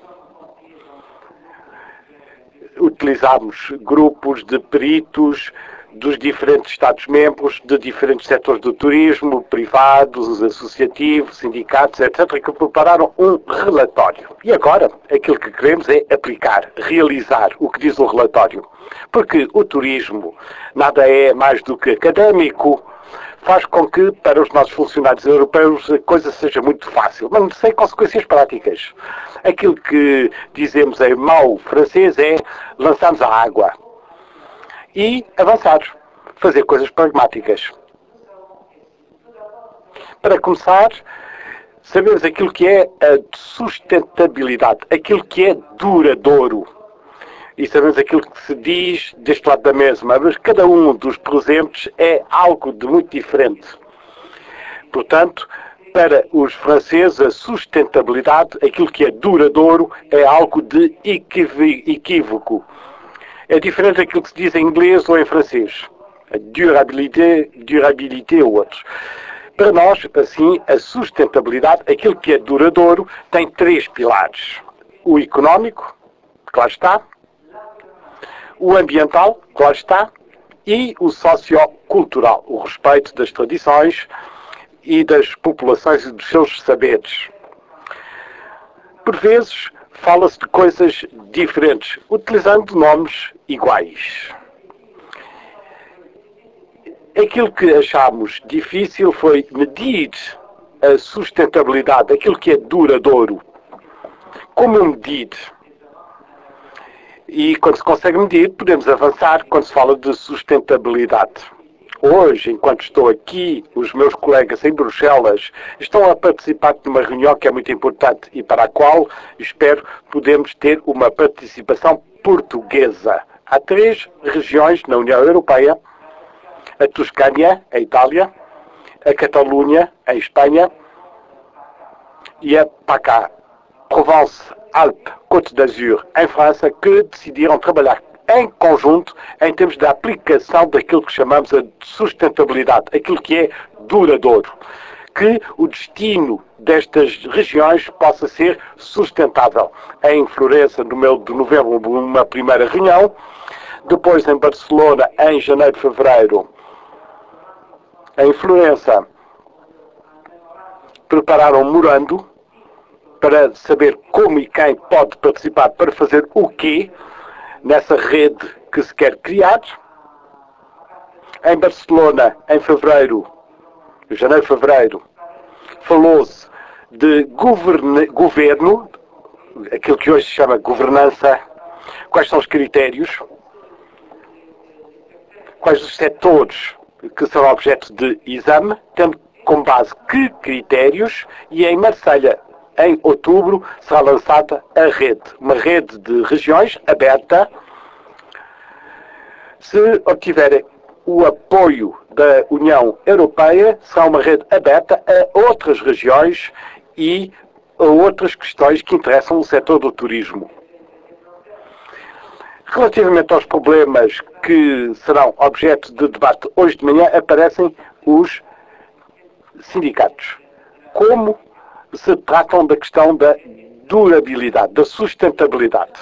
Utilizámos grupos de peritos dos diferentes Estados-membros, de diferentes setores do turismo, privados, associativos, sindicatos, etc., que prepararam um relatório. E agora, aquilo que queremos é aplicar, realizar o que diz o relatório. Porque o turismo nada é mais do que académico, faz com que, para os nossos funcionários europeus, a coisa seja muito fácil, mas sem consequências práticas. Aquilo que dizemos em mau francês é lançarmos a água e avançar, fazer coisas pragmáticas. Para começar, sabemos aquilo que é a sustentabilidade, aquilo que é duradouro. E sabemos aquilo que se diz deste lado da mesa, mas cada um dos presentes é algo de muito diferente. Portanto, para os franceses, a sustentabilidade, aquilo que é duradouro, é algo de equívoco. É diferente daquilo que se diz em inglês ou em francês. A durabilité ou outros. Para nós, assim, a sustentabilidade, aquilo que é duradouro, tem 3 pilares. O económico, que lá está. O ambiental, que lá está. E o sociocultural, o respeito das tradições e das populações e dos seus saberes. Por vezes, fala-se de coisas diferentes, utilizando nomes iguais. Aquilo que achámos difícil foi medir a sustentabilidade, aquilo que é duradouro. Como medir? E quando se consegue medir, podemos avançar quando se fala de sustentabilidade. Hoje, enquanto estou aqui, os meus colegas em Bruxelas estão a participar de uma reunião que é muito importante e para a qual espero podemos ter uma participação portuguesa. Há 3 regiões na União Europeia: a Toscânia, a Itália, a Catalunha, a Espanha, e a PACA, Provence-Alpes, Côte d'Azur, em França, que decidiram trabalhar em conjunto em termos da aplicação daquilo que chamamos de sustentabilidade, aquilo que é duradouro. Que o destino destas regiões possa ser sustentável. Em Florença, no mês de novembro, uma primeira reunião. Depois, em Barcelona, em janeiro, fevereiro. Em Florença, prepararam um memorando para saber como e quem pode participar para fazer o quê nessa rede que se quer criar. Em Barcelona, em fevereiro, janeiro, fevereiro, falou-se de governo, aquilo que hoje se chama governança. Quais são os critérios? Quais os setores que serão objeto de exame, tendo como base que critérios, e em Marselha, em outubro, será lançada a rede. Uma rede de regiões aberta. Se obtiver o apoio da União Europeia, será uma rede aberta a outras regiões e a outras questões que interessam o setor do turismo. Relativamente aos problemas que serão objeto de debate hoje de manhã, aparecem os sindicatos. Como se tratam da questão da durabilidade, da sustentabilidade?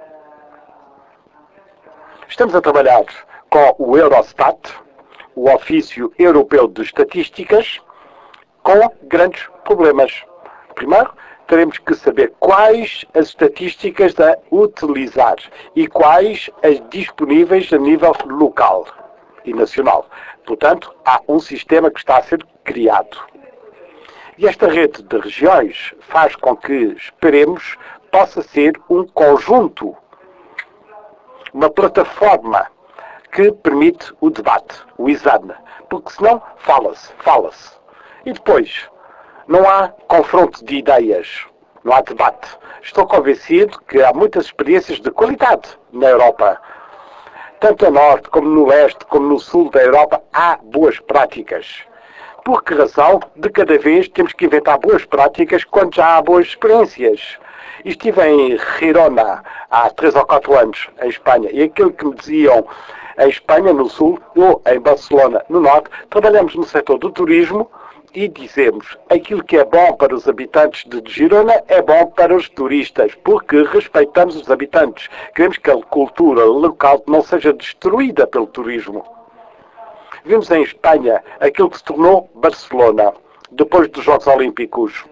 Estamos a trabalhar com o Eurostat, o Ofício Europeu de Estatísticas, com grandes problemas. Primeiro, teremos que saber quais as estatísticas a utilizar e quais as disponíveis a nível local e nacional. Portanto, há um sistema que está a ser criado. E esta rede de regiões faz com que, esperemos, possa ser um conjunto, uma plataforma que permite o debate, o exame. Porque senão fala-se. E depois, não há confronto de ideias, não há debate. Estou convencido que há muitas experiências de qualidade na Europa. Tanto a norte, como no leste, como no sul da Europa, há boas práticas. Por que razão, de cada vez, temos que inventar boas práticas quando já há boas experiências? Estive em Girona há 3 ou 4 anos, em Espanha, e aquilo que me diziam em Espanha, no sul, ou em Barcelona, no norte, trabalhamos no setor do turismo e dizemos aquilo que é bom para os habitantes de Girona é bom para os turistas, porque respeitamos os habitantes. Queremos que a cultura local não seja destruída pelo turismo. Vimos em Espanha aquilo que se tornou Barcelona, depois dos Jogos Olímpicos.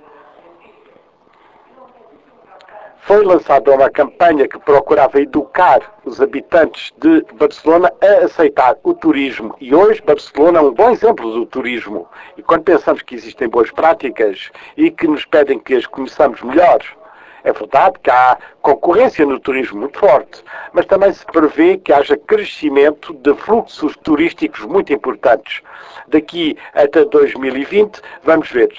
Foi lançada uma campanha que procurava educar os habitantes de Barcelona a aceitar o turismo. E hoje Barcelona é um bom exemplo do turismo. E quando pensamos que existem boas práticas e que nos pedem que as conheçamos melhor, é verdade que há concorrência no turismo muito forte, mas também se prevê que haja crescimento de fluxos turísticos muito importantes. Daqui até 2020, vamos ver.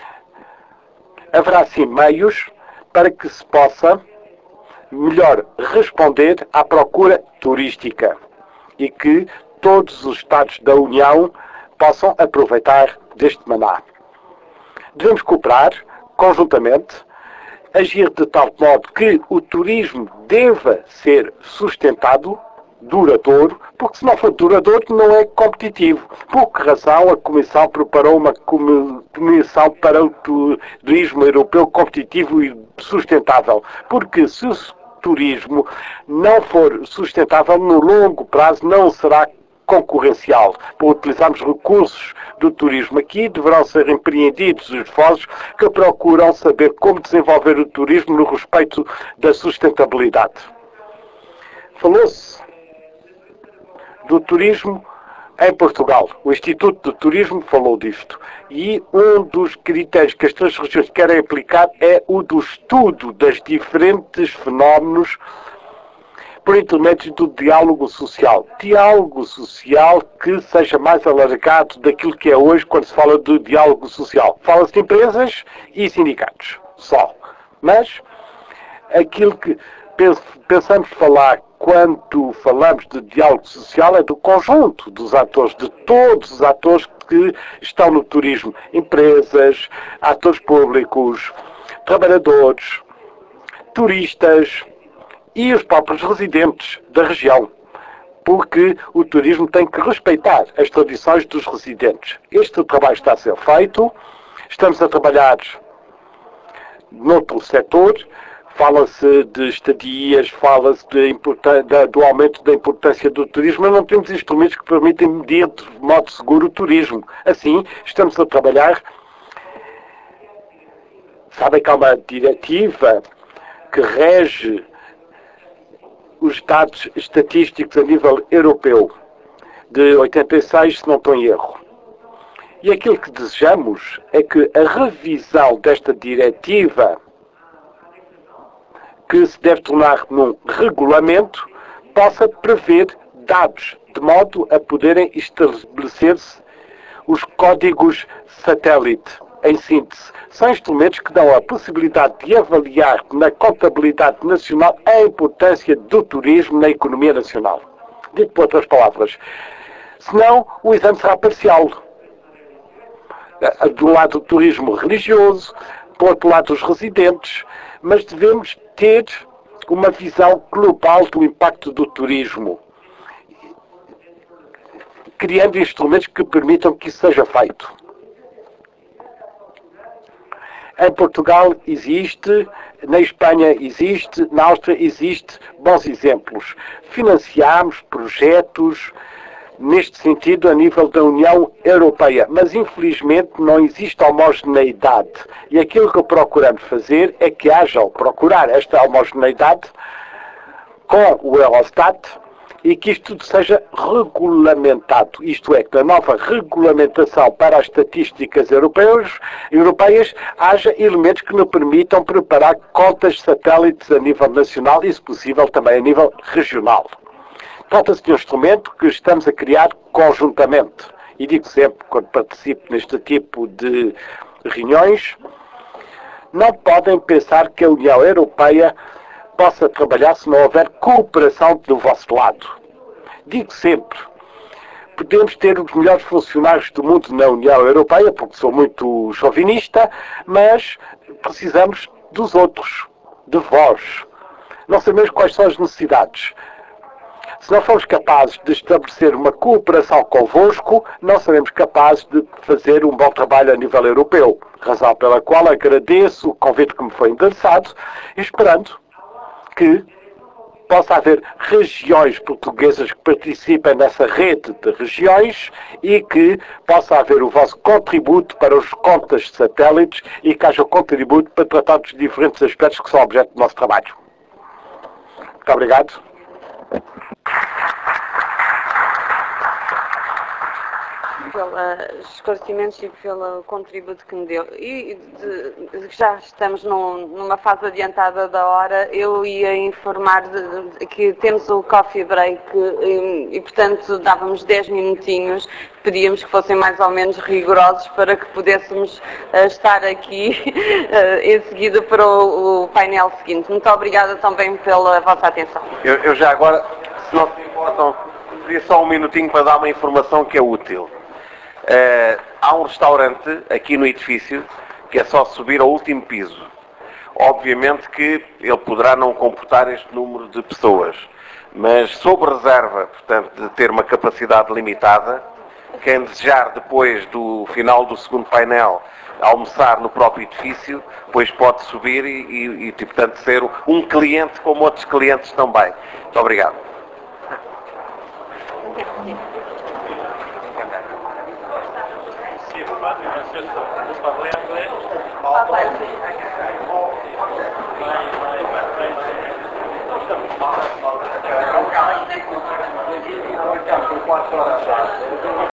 Haverá sim meios para que se possa melhor responder à procura turística e que todos os Estados da União possam aproveitar deste maná. Devemos cooperar conjuntamente, agir de tal modo que o turismo deva ser sustentado, duradouro, porque se não for duradouro não é competitivo. Por que razão a Comissão preparou uma comissão para o turismo europeu competitivo e sustentável? Porque se o turismo não for sustentável, no longo prazo não será concorrencial. Para utilizarmos recursos do turismo aqui, deverão ser empreendidos os esforços que procuram saber como desenvolver o turismo no respeito da sustentabilidade. Falou-se do turismo em Portugal. O Instituto de Turismo falou disto. E um dos critérios que as três regiões querem aplicar é o do estudo das diferentes fenómenos por intermédio do diálogo social. Diálogo social que seja mais alargado daquilo que é hoje quando se fala de diálogo social. Fala-se de empresas e sindicatos, só. Mas aquilo que pensamos falar quando falamos de diálogo social é do conjunto dos atores, de todos os atores que estão no turismo. Empresas, atores públicos, trabalhadores, turistas e os próprios residentes da região, porque o turismo tem que respeitar as tradições dos residentes. Este trabalho está a ser feito, estamos a trabalhar noutro setor, fala-se de estadias, fala-se do aumento da importância do turismo, mas não temos instrumentos que permitem medir de modo seguro o turismo. Assim, estamos a trabalhar. Sabem que há uma diretiva que rege os dados estatísticos a nível europeu, de 86, se não estou em erro. E aquilo que desejamos é que a revisão desta diretiva, que se deve tornar num regulamento, possa prever dados, de modo a poderem estabelecer-se os códigos satélite. Em síntese, são instrumentos que dão a possibilidade de avaliar na contabilidade nacional a importância do turismo na economia nacional. Dito por outras palavras, senão o exame será parcial. Do lado do turismo religioso, por outro lado os residentes, mas devemos ter uma visão global do impacto do turismo, criando instrumentos que permitam que isso seja feito. Em Portugal existe, na Espanha existe, na Áustria existe bons exemplos. Financiamos projetos neste sentido a nível da União Europeia, mas infelizmente não existe homogeneidade. E aquilo que procuramos fazer é que haja, procurar esta homogeneidade com o Eurostat e que isto tudo seja regulamentado. Isto é, que na nova regulamentação para as estatísticas europeias haja elementos que nos permitam preparar contas satélites a nível nacional e, se possível, também a nível regional. Trata-se de um instrumento que estamos a criar conjuntamente. E digo sempre, quando participo neste tipo de reuniões, não podem pensar que a União Europeia possa trabalhar se não houver cooperação do vosso lado. Digo sempre, podemos ter os melhores funcionários do mundo na União Europeia, porque sou muito chauvinista, mas precisamos dos outros, de vós. Não sabemos quais são as necessidades. Se não formos capazes de estabelecer uma cooperação convosco, não seremos capazes de fazer um bom trabalho a nível europeu. Razão pela qual agradeço o convite que me foi endereçado, esperando que possa haver regiões portuguesas que participem nessa rede de regiões e que possa haver o vosso contributo para os contas satélites e que haja o contributo para tratar dos diferentes aspectos que são objeto do nosso trabalho. Muito obrigado. Pelos esclarecimentos e pelo contributo que me deu. E já estamos numa fase adiantada da hora, eu ia informar que temos o coffee break e portanto, dávamos 10 minutinhos, pedíamos que fossem mais ou menos rigorosos para que pudéssemos estar aqui em seguida para o painel seguinte. Muito obrigada também pela vossa atenção. Eu já agora, se não se importam, queria só um minutinho para dar uma informação que é útil. Há um restaurante aqui no edifício que é só subir ao último piso. Obviamente que ele poderá não comportar este número de pessoas, mas sob reserva, portanto, de ter uma capacidade limitada, quem desejar depois do final do segundo painel almoçar no próprio edifício, depois pode subir e portanto, ser um cliente como outros clientes também. Muito obrigado.